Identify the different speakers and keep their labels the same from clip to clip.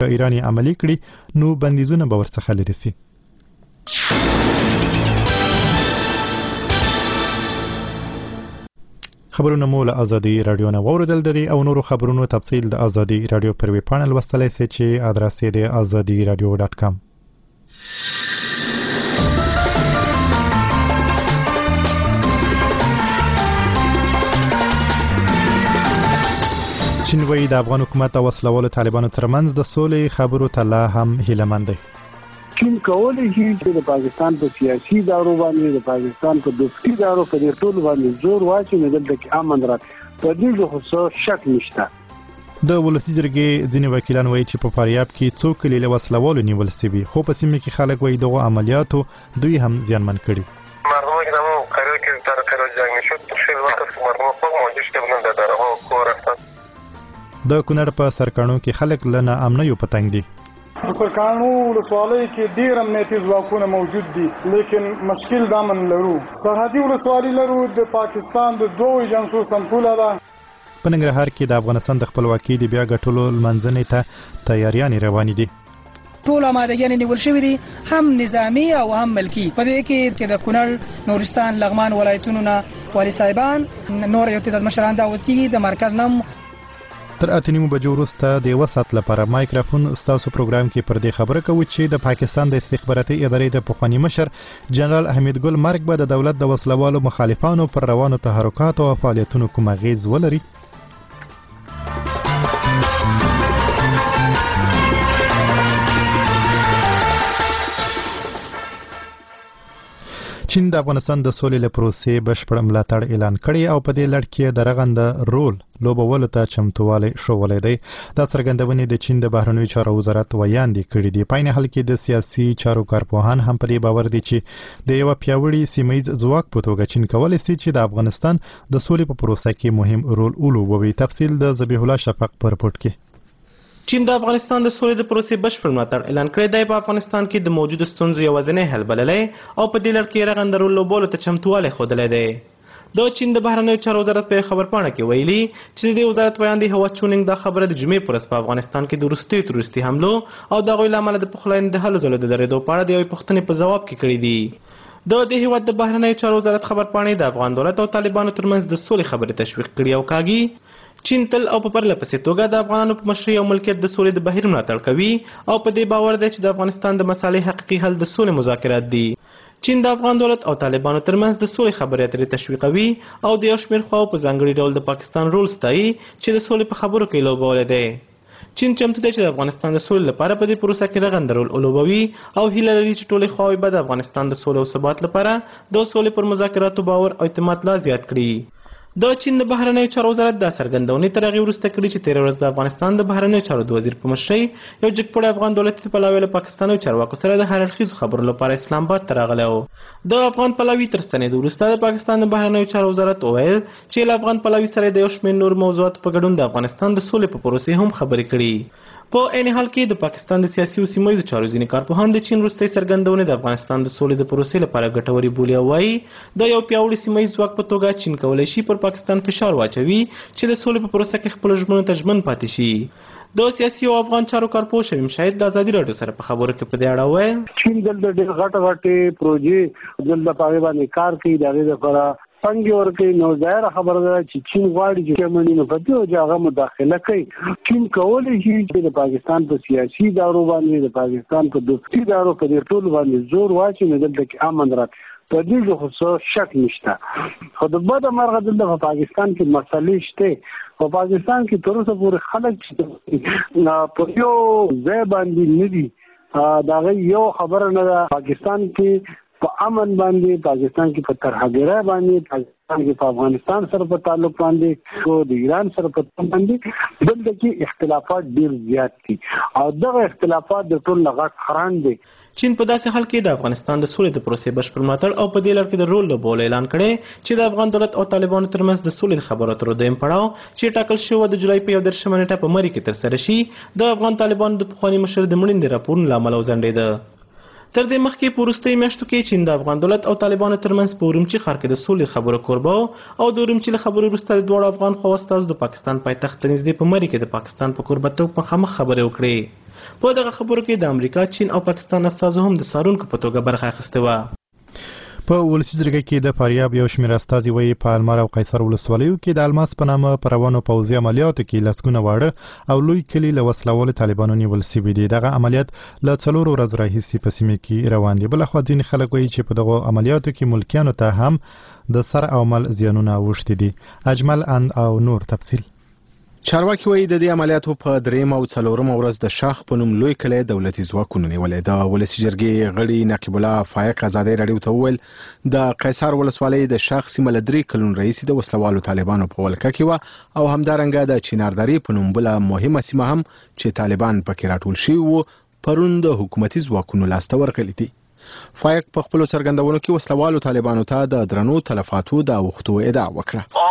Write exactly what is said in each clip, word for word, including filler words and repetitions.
Speaker 1: ایران عملی کړي نو بندیزونه به ورڅخه لري سي. خبرونه مو له ازادي رادیو نه واوریدل دي او نورو خبرونو تفصیل د ازادي رادیو پر ویب پاڼل وستلای سي چې ادرس یې د azadi radio dot com. چین وایي د افغان حکومت او وسلوالو طالبانو ترمنځ د سولې خبرو ته لا هم هیله مند دی.
Speaker 2: چین کولی شي چې د پاکستان په سیاسي دارو باندې د پاکستان په دفتري دارو په دې ټول باندې زور واچي نه دلته کې امن رات په دې خو شک نشته.
Speaker 1: د ولسی جرګې ځینې وکیلان وایي چې په فاریاب کې څو کلیله وسلوالو نیول شوي خو په سیمه کې خلک وایي دغه عملیاتو دوی هم زیانمن کړي.
Speaker 3: مردم که نمو قرار که در قرار جنگ میشد خیلی وقت که مردم خود موجود شده بودن در درها و کور رفتن.
Speaker 1: د کونړ په سرکانو کې خلک لنه امنیو پتنګ دي.
Speaker 4: سرکانو ولسوالۍ کې ډېر امنیتي ځواکونه موجود دي لیکن مشکل دا من لرو سرحدي ولسوالۍ لرو د پاکستان د دوه ایجنسو سمپوله ده.
Speaker 1: په ننګرهار کې د افغانستان د خپلواکۍ د بیا ګټلو لمنځنې ته تیاریانې روانې دي.
Speaker 5: ټول آمادګیانې نیول شوي دي هم نظامی او هم ملکی. په دې کې د کونړ نورستان لغمان ولایتونو نه والي صاحبان نور یو تعداد مشران دعوت کیږي د مرکز نم.
Speaker 1: تر اته نیمو بجو وروسته د یوه ساعت لپاره مایکروفون ستاسو پروګرام کې پر دې خبره کوو چې د پاکستان د استخباراتي ادارې د پخواني مشر جنرال حمید ګل مرګ به د دولت د وسلوالو مخالفانو پر روانو تحرکاتو او فعالیتونو کوم اغیز ولري. چین د افغانستان د سولې له پروسې بشپړ ملاتړ اعلان کړی او په دې لړ کې د رغند رول لوبولو ته چمتووالی ښوولی دی. دا څرګندونې د چین د بهرنیو چارو وزارت ویاندې کړي دي. په عین حال کې د سیاسي چارو کارپوهان هم په دې باور دي چې د یوه پیاوړي سیمه ییز ځواک په توګه چین کولی شي چې د افغانستان د سولې په پروسه کې مهم رول ولوبوي. تفصیل د ذبیح الله شفق په رپورټ کې.
Speaker 6: چین د افغانستان د سولې د پروسې بشپړ ملاتړ اعلان کړی دی. په افغانستان کې د موجودو ستونزو یوازینی حل بللی او په دې لړ کې رغنده رول لوبولو ته چمتووالی ښودلی دی. د چین د بهرنیو چارو وزارت په خبرپاڼه کې ویلي چې د وزارت ویاندې هوا چونینګ دا خبره د جمعې په ورځ په افغانستان کې د وروستیو تروریستي حملو او د هغوی له امله د پخلاینې د هلو ځلو د درېدو په اړه د یوې پوښتنې په ځواب کې کړي دي. د دې هیواد د بهرنیو چارو وزارت خبرپاڼې د افغان دولت او طالبانو ترمنځ د سولې خبرې تشویق کړي او کاږي. چین تل او په پرله پسې توګه د افغانانو په مشرۍ او ملکیت د سولې د بهیر ملاتړ کوي او په دې باور دی چې د افغانستان د مسالې حقیقي حل د سولې مذاکرات دي. چین د افغان دولت او طالبانو ترمنځ د سولې خبرې اترې تشویقوي او د یو شمېر خواو په ځانګړي ډول د پاکستان رول ستایي چې د سولې په خبرو کې لوبولی دی. چین چمتو دی چې د افغانستان د سولې لپاره په دې پروسه کې رغنده رول ولوبوي او هیله لري چې ټولې خواوې به د افغانستان د سولې او ثبات لپاره د سولې پر مذاکراتو باور او اعتماد لا زیات کړي. د چین د بهرنیو چارو وزارت دا څرګندونې تر هغې وروسته کړي چې تېره ورځ د افغانستان د بهرنیو چارو د وزیر په مشرۍ یو جګپوړی افغان دولتي پلاوی له پاکستاني چارواکو سره د هر اړخیزو خبرو لپاره اسلام آباد ته راغلی و. د افغان پلاوي تر ستنېدو وروسته د پاکستان د بهرنیو چارو وزارت وویل چې له افغان پلاوي سره د یو شمېر نور موضوعاتو په ګډون د افغانستان د سولې په پروسې هم خبرې کړي. په عین حال کې د پاکستان د سیاسي او سیمه ییزو چارو ځینې کارپوهان د چین وروستۍ څرګندونې د افغانستان د سولې د پروسې لپاره ګټورې بولي او وایي د یو پیاوړي سیمه ییز ځواک په توګه چین کولی شي پر پاکستان فشار واچوي چې د سولې په پروسه کې خپلو ژمنو ته ژمن پاتې شي. د سیاسي او افغان چارو کارپوه شمیم شاهد د ازادي راډیو سره په خبرو کې په دې اړه وویل
Speaker 2: چین دلته ډېر غټ غټې پروژې دلته په هغې باندې کار کوي. د هغې لپاره څنګه ورکوي نو ظاهره خبره ده چې چین غواړي چې مني نو په دې وجه هغه مداخله کوي. چین کولی شي چې د پاکستان په سیاسي دارو باندې د پاکستان په دفتري دارو په دې ټول باندې زور واچي نو دلته کې امن رات په دې خو شک نشته. خو د بده مرغه دلته په پاکستان کې مسلې شته. په پاکستان کې تر اوسه پورې خلک چې په یو ځای باندې نه دي د هغې یو خبره نه ده. پاکستان کې په امن باندې پاکستان کې په ترهګرۍ باندې پاکستان کې په افغانستان سره په تعلق باندې او د ایران سره په تعلق باندې دلته کې اختلافات ډېر زیات دي او دغه اختلافات د ټول نه غټ خران دي.
Speaker 6: چین په داسې حال کې د افغانستان د سولې د پروسې بشپړ ملاتړ او په دې لړ کې د رول لوبولو اعلان کړی چې د افغان دولت او طالبانو ترمنځ د سولې د خبرو اترو دویم پړاو چې ټاکل شوی د جولای په یو دېرشمه نېټه په مري کې ترسره شي د افغان طالبانو د پخواني مشر د مړینې راپورونو له امله وځنډېده. تر دې مخکې په وروستیو میاشتو کې چین د افغان دولت او طالبانو ترمنځ په اورمچي ښار کې د سولې خبرو کوربه او د اورمچي له خبرو وروسته د دواړو افغان خواو استازو د پاکستان پایتخت ته نږدې په مري کې د پاکستان په کوربهتوب مخامخ خبرې وکړې. په دغه خبرو کې د امریکا، چین او پاکستان استازو هم د څارونکو په توګه برخه اخیستې وه.
Speaker 1: په ولسي جرګه کې د فاریاب یو شمېر استازي وایي په المار او قیصر ولسوالیو کې د الماس په نامه په روانو پوځي عملیاتو کې لسګونه واړه او لوی کلي له وسلوالو طالبانو نیول سوي دي. دغه عملیات له څلورو ورځو راهیسې په سیمه کې روان دي. بلخوا ځینې خلک وایي چې په دغو عملیاتو کې ملکیانو ته هم د سر او مال زیانونه اوښتي دي. اجمل اند او نور تفصیل.
Speaker 7: چارواکي وایي د دې عملیاتو په درېیم او څلورمه ورځ د شاخ په نوم لوی کلی دولتي ځواکونو نیولې. د ولسي جرګې غړي نقیب الله فایق ازادۍ راډیو ته وویل د قیصر ولسوالۍ د شاخ سیمه له درې کلونو راهیسې د وسلوالو طالبانو په ولکه کې وه او همدارنګه د چیناردرې په نوم بله مهمه سیمه هم چې طالبان پکې راټول شوي وو پرون د حکومتي ځواکونو لاسته ورغلي دي. فایق په خپلو څرګندونو کې وسلوالو طالبانو ته د درنو تلفاتو د اوښتو ادعا وکړه.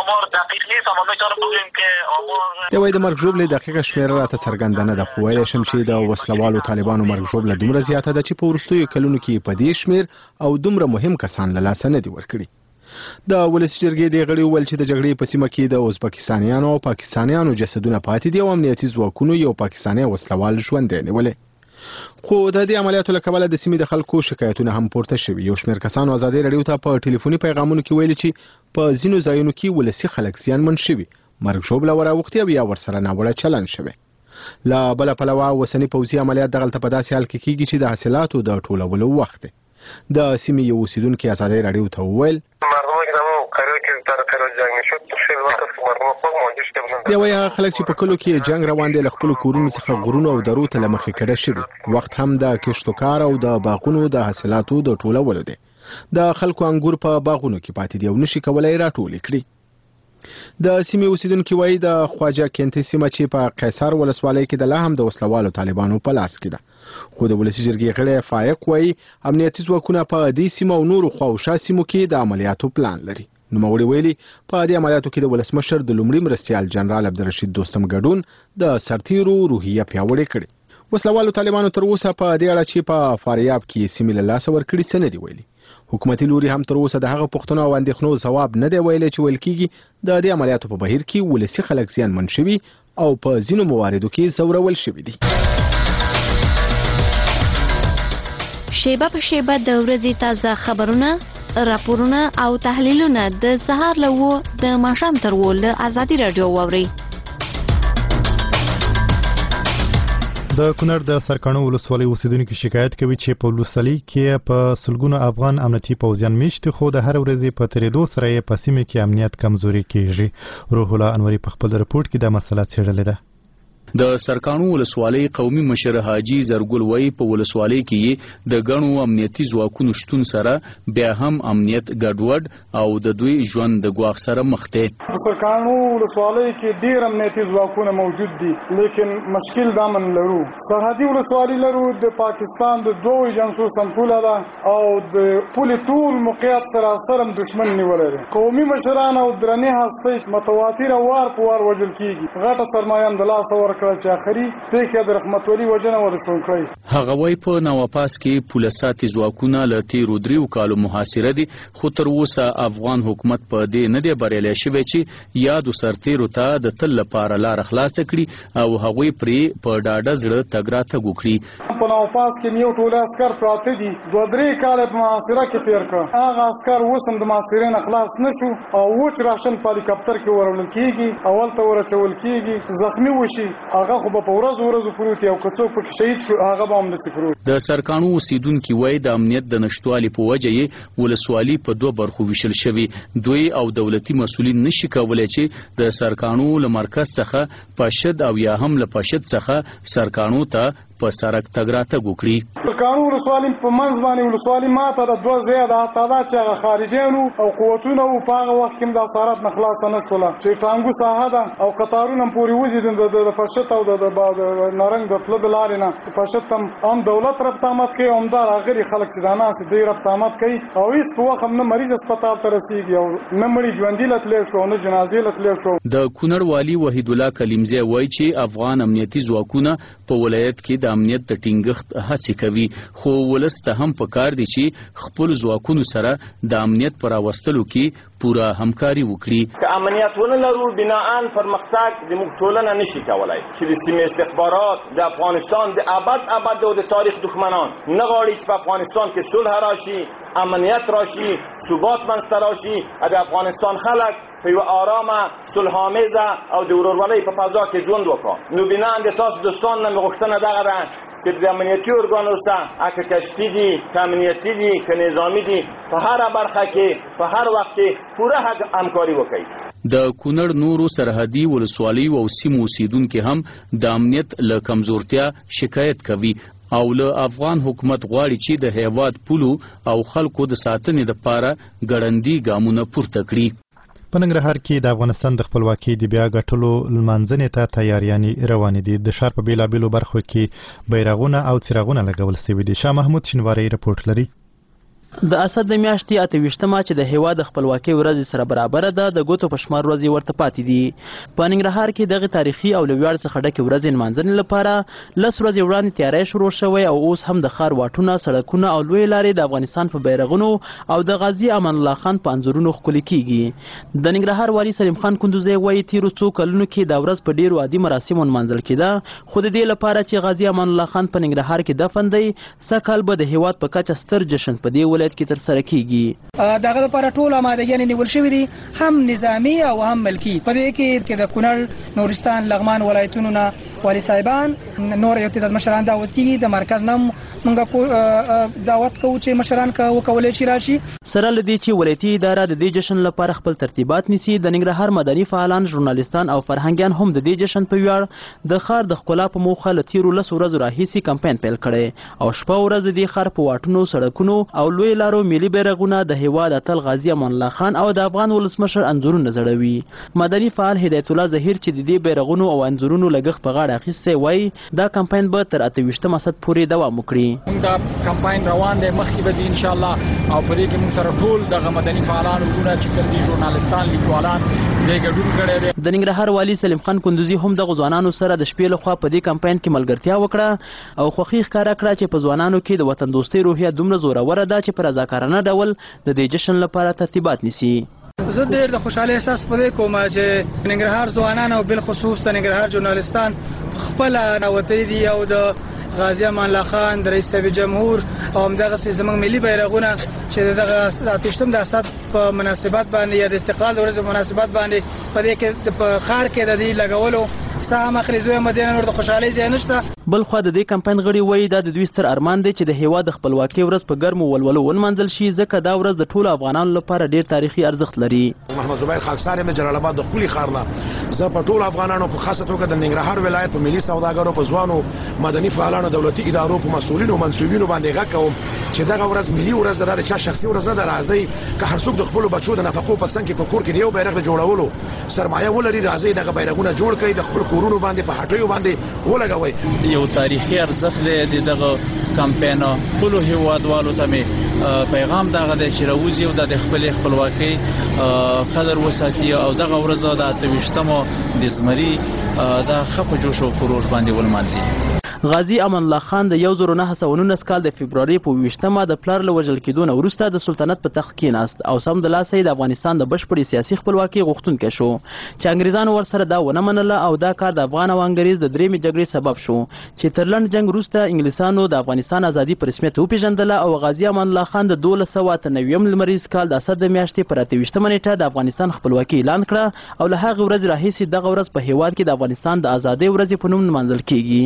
Speaker 7: دی وایي د مرګ ژوبلې دقیقه شمېره راته څرګنده نه ده، خو ویلی شم چې د وسلوالو طالبانو مرګ ژوبله دومره زیاته ده چې په وروستیو کلونو کې په دې شمېر او دومره مهم کسان له لاسه نه دي ورکړي. د ولسي جرګې دې غړي وویل چې د جګړې په سیمه کې د ازبکستانیانو او پاکستانیانو جسدونه پاتې دي او امنیتي ځواکونو یو پاکستاني وسلوال ژوندی نیولی. خو د دې عملیاتو له کبله د سیمې د خلکو شکایتونه هم پورته شوي. یو شمېر کسانو ازادۍ راډیو ته په ټلیفوني پیغامونو کې ویلي چې په ځینو ځایونو کې ولسي خلک زیانمن شوي، مرګ ژوبله وراوښتې او یا ورسره ناوړه چلند شوی. له بله پلوه اوسني پوځي عملیات دغلته په داسې حال کې کېږي چې د حاصلاتو د ټولولو وخت دی. د سیمې یو اوسیدونکي ازادۍ راډیو ته وویل دی وایي هغه خلک چې په کلو کې جنګ روان دی له خپلو کورونو څخه غرونو او درو ته له مخې کډه شوي. وخت هم د کښتو کار او د باغونو د حاصلاتو د ټولولو دی. د خلکو انګور په باغونو کې پاتې دي او نشي کولی راټولې کړي. د سیمې اوسیدونکي وایي د خواجه کینتي سیمه چې په قیصر ولسوالۍ کې ده لا هم د وسلوالو طالبانو په لاس کې ده. خو د ولسي جرګې غړی فایق وایي امنیتي ځواکونه په دې سیمه او نورو خواوشا سیمو کې د عملیاتو پلان لري. نوموړي ویلي په دې عملیاتو کې د ولسمشر د لومړي مرستیال جنرال عبدالرشید دوستم ګډون د سرتیرو روحیه پیاوړې کړې. وسلوالو طالبانو تر اوسه په دې اړه چې په فاریاب کې سیمې له لاسه ورکړي څه نه دي ویلي. حکومتي لوري هم تر اوسه د هغه پوښتنو او اندېښنو ځواب نه دی ویلی چې ویل کېږي د دې عملیاتو په بهیر کې ولسي خلک زیانمن شوي او په ځینو مواردو کې ځورول شوي دي.
Speaker 8: شیبه په شیبه د ورځې تازه خبرونه، راپورونه او تحلیلونه د سهار له اوو د ماښام تر اوو له ازادي راډیو واورئ.
Speaker 1: د کونړ د سرکاڼو ولسوالۍ اوسیدونکو شکایت کوي چې په ولسوالۍ کې په سلګونو افغان امنیتي پوځیان میشته خو د هر ورځې په تېرېدو سره یې په سیمه کې امنیت کمزوري کیږي. روح الله انوري په خپل رپورټ کې دا مسله څېړلې ده.
Speaker 9: د سرکاڼو ولسوالۍ قومي مشر حاجي زرګل وای په ولسوالۍ کې د غنو امنیتي ځواکونو شتون سره بیا هم امنیت ګډوډ او د دوی ژوند د ګواښ سره مخ دی.
Speaker 4: د سرکاڼو ولسوالۍ کې ډېر امنیتي ځواکونه موجود دي لیکن مشکل دا من لرو. سرحدي ولسوالۍ لرو د پاکستان د دوه ایجنسو سمپوله ده او د پولې ټول موقعیت سره سره دشمن نیولی دی. قومي مشران او درنې هستۍ متواتره وار په وار وژل کېږي. غټه سرمایه هم د لاسه ورکړه چې اخري پېښه د رحمت ولي وژنه ورسول کړی.
Speaker 9: هغه وایي په نواپاس کې پولیساتي ځواکونه له تېرو دریو کالو محاصره دي خو تر اوسه افغان حکومت په دې نه دی بریالی شوی چې یادو سرتیرو ته د تل لپاره لاره خلاصه کړي او هغوی پرې په ډاډه زړه تګ راتګ وکړي.
Speaker 4: په نواپاس کې یو ټول عسکر پراته دي دوه درې کاله په محاصره کې تېر کړه. هغه عسکر اوس هم د محاصرې نه خلاص نه شو او وچ راشن په هلیکاپټر کې وروړل کېږي، اول ته ورچول کېږي، زخمي وشي هغه خو په ورځ ورځ پروت او که څوک پکې شهید شو هغه به هم نسی پروت.
Speaker 9: د سرکاڼو اوسیدونکي وایي د امنیت د نشتوالي په وجه یې ولسوالي په دوه برخو ویشل شوي. دوی او دولتي مسؤلین نشي کولی چې د سرکاڼو له مرکز څخه پاشد او یا هم له پاشد څخه سرکاڼو ته په سرک تګ راتګ وکړي.
Speaker 4: سرکاڼو ولسوالي په منځ باندې ولسوالي ماته د دوه ځایه د تعداد چې هغه خارجیانو او قوتونه وو په هغه وخت کې هم د اسارات نه خلاصه نه شوله چې ټانګو ساحه ده او قطارونه هم پورې وځي د پشت او د نارنګ د تله د لارې نه پشت هم هم دولت ربط آمد کوي او همدا راغلي خلک چې دا ناست دی ربط آمد کوي او هېڅ په وخت هم نه مریض هسپتال ته رسېږي او نه مړي ژوندي له تللی شو نه جنازې له تللی شو.
Speaker 9: د کونړ والي وحید الله کلیمزی وایي چې افغان امنیتي ځواکونه په ولایت کې د د امنیت د ټینګښت هڅې کوي، خو ولس ته هم پکار دی چې خپل ځواکونو سره د امنیت پر راوستلو کې پوره همکاري وکړي.
Speaker 10: که امنیت ونه لرو بناءً پرمختګ د موږ ټولنه نشي کولای چې د سیمې استخبارات د افغانستان د ابد ابد او د تاریخ دښمنان نه غواړي چې په افغانستان کې صلح راشي، امنیت راشي، ثبات منځته راشي، د افغانستان خلک په یوه آرامه صلح‌آمیزه او د ورورولۍ په فضا کې ژوند وکړي. نو بناءً د تاسو دوستان نه مې غوښتنه دغه ده چې د امنیتي ارګانو سره که کشفي دي، که امنیتي دي، که نظامي دي، په هره برخه کې په هر وخت کې پوره همکاري وکړي.
Speaker 9: د کونړ نورو سرحدي ولسوالیو او سیمو اوسیدونکي هم د امنیت له کمزورتیا شکایت کوي او له افغان حکومت غواړي چې د هیواد پولو او خلکو د ساتنې لپاره ګړندي ګامونه پورته کړي.
Speaker 1: په ننګرهار کې د افغانستان د خپلواکۍ د بیا ګټلو لمانځنې ته تیاریانې روانې دي. د ښار په بېلابېلو برخو کې بیرغونه او څراغونه لګول شوي دي. شاه محمود شینواری رپورټ لري.
Speaker 11: د اسد د میاشتې اته ویشتمه چې د هیواد د خپلواکۍ ورځ سره برابر ده د ګوتو په شمار ورځې ورته پاتې دي. په ننګرهار کې دغه تاریخي او له ویاړ څخه ډکې ورځې نمانځنې لپاره لس ورځې وړاندې تیاری شروع شوی او اوس هم د ښار واټونه، سړکونه او لویې لارې د افغانستان په بیرغونو او د غازي امان الله خان په انځورونو ښکلي کیږي. د ننګرهار والي سلیم خان کندوزی وایي تیرو څو کلونو کې دا ورځ په ډیرو عادي مراسمو نمانځل کېده، خو د دې لپاره چې غازي امان الله خان په ننګرهار کې دفن دی سږ به د هیواد په کچه ستر جشن په دې ولایت کې ترسره کیږي.
Speaker 5: دغه لپاره ټول آمادګیانې نیول شوي دي، هم نظامي او هم ملکي. په دې کې د کونړ، نورستان، لغمان ولایتونو نه والي صاحبان، نور یو تعداد مشران دعوت کیږي. د مرکز نه موږ دعوت کوو چې مشران وکولی شي راشي.
Speaker 11: سره له دې چې ولایتي اداره د دې جشن لپاره خپل ترتیبات نیسي، د ننګرهار مدني فعالان، ژورنالیستان او فرهنګیان هم د دې جشن په ویاړ د ښار د ښکلا په موخه له تیرو لسو ورځو راهیسې کمپاین پیل کړی او شپه ورځ د دې ښار په واټونو، سړکونو او لوی لارو ملي بیرغونه د هیواد اتل غازي امان الله خان او د افغان ولسمشر انځورونه ځړوي. مدني فعال هدایت الله ظهیر چې د دې بیرغونو او انځورونو لګښت په غاړه اخیستی وایي دا کمپاین به تر اته ویشتم اسد پورې دوام وکړي.
Speaker 12: موږ دا کمپاین روان دی، مخکې به ځي ان شاء الله او په دې کې موږ سره ټول دغه مدني فعالان ورونه چې کوم دي ژورنالیستان، لیکوالان دې ګډون کړی دی.
Speaker 11: د ننګرهار والي سلیم خان کندوزي هم دغه ځوانانو سره د شپې لخوا په دې کمپاین کې ملګرتیا وکړه او خوښي ښکاره کړه چې په ځوانانو کې د وطن دوستۍ روحیه دومره زوروره ده چې په رضاکارانه ډول د دې جشن لپاره ترتیبات نیسي.
Speaker 5: زه ډېر د خوشحالۍ احساس په دې کوم چې ننګرهار ځوانان او بالخصوص د ننګرهار ژورنالیستان خپله راوتلي دي او د غازي امان الله خان، د رئیس صاحب جمهور او همدغسې زموږ ملي بیرغونه چې دغه اتویشتم د اسد په مناسبت باندې یا د استقلال د ورځې په مناسبت باندې په دې کې په ښار کې د دې لګولو څه هم اخلي. زه وایم دې نور د خوشحالۍ ځای نشته.
Speaker 11: بل خوا د دې کمپاین غړي وایي دا د دوی ستر ارمان دی چې د هیواد د خپلواکۍ ورځ په ګرمو ولولو ونمانځل شي ځکه دا ورځ د ټولو افغانانو لپاره ډیر تاریخي ارزښت لري.
Speaker 13: محمد زبیر خاکسار یم جلال آباد د ښکلي ښار نه. زه په ټولو افغانانو په خاصه توګه د ننګرهار ولایت په ملي سوداګرو، په ځوانو مدني فعالانو، دولتي ادارو، په مسؤلینو منصوبینو باندې غږ کوم چې دغه ورځ ملي ورځ ده، د چا شخصي ورځ نه ده. راځئ که هر څوک د خپلو بچو د نفقو په څنګ کې په کور کې د یو بیرغ د جوړولو سرمایه ولري، راځئ دغه بیرغونه جوړ کړئ، د خپل کورونو باندې په هټیو باندې ولګوئ.
Speaker 14: یو تاریخي ارزښت دی د دغه کمپاین. ټولو هیوادوالو ته مې پیغام دغه دی چې راوځي او د خپلې خپلواکۍ قدر وساتي او دغه ورځ د اته ویشتمه د زمري د ښه په جوش او خروش باندې ولمانځي.
Speaker 11: غازي امان الله خان د یو زر نهه سوه نولس کال د فبروري په ویشتمه د پلار له وژل کېدو نه وروسته د سلطنت په تخت کېناست او سم د لاسه د افغانستان د بشپړې سیاسي خپلواکۍ غوښتونکی شو چې انګریزانو ورسره دا ونه منله او دا کار د افغان او انګریز د درېیمې جګړې سبب شو چې تر لنډ جنګ وروسته انګلیسانو د افغانستان ازادي په رسمیت وپېژندله او غازي امان الله خان د دولس سوه اته نوېم لمریز کال د اسد د میاشتې پر اته ویشتمه نېټه د افغانستان خپلواکي اعلان کړه او له هغې ورځې راهیسې دغه ورځ په هېواد کې د افغانستان د ازادۍ ورځې په نوم نمانځل کېږي.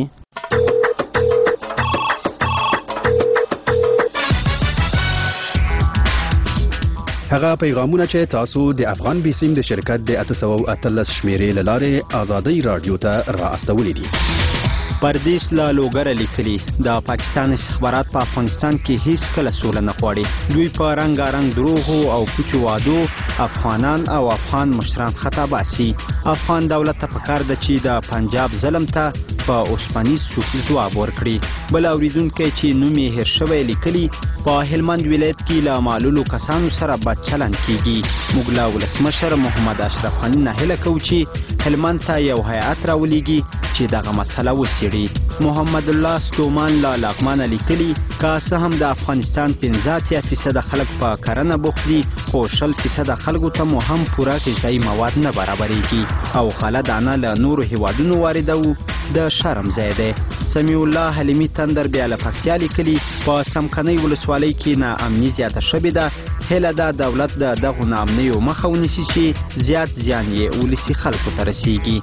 Speaker 15: هغه پیغامونه چې تاسو د افغان بیسیم د شرکت د اته سوه اتلس شمیرې له لارې ازادۍ رادیو ته را استولی دي.
Speaker 16: پردیس لا لوګره لیکلي د پاکستان استخبارات په افغانستان کې هیڅ کله سوله نه غواړي. دوی په رنګارنګ دروغو او پوچو وعدو افغانان او افغان مشران خطا باسي. افغان دولت ته پکار ده چې د پنجاب ظلم ته په اوسپنیز سوک ځواب ورکړي. بل اوریدونکی چې نوم یې هیر شوی لیکلي په هلمند ولایت کې له معلولو کسانو سره بد چلند کیږي. موږ له ولسمشر محمد اشرف غني نه هیله کوو چې هلمند ته یو هیئت راولېږي چې دغه مسله وڅېړي. محمد الله ستومان له لغمانه لیکلي که څه هم د افغانستان پنځه اتیا فیصده خلک په کرنه بوخت دي، خو شل فیصده خلکو ته مو هم پوره غذایي مواد نه برابرېږي او غله دانه له نورو هیوادونو واردوو د شرم ځای دی. سمیع الله حلیمي تندر بیا له پکتیا لیکلي په سمکنۍ ولسوالۍ کې ناامني زیاته شوې ده. هیله ده دولت د دغو ناامنیو مخه ونیسي چې زیات زیان یې ولسي خلکو ته رسیږي.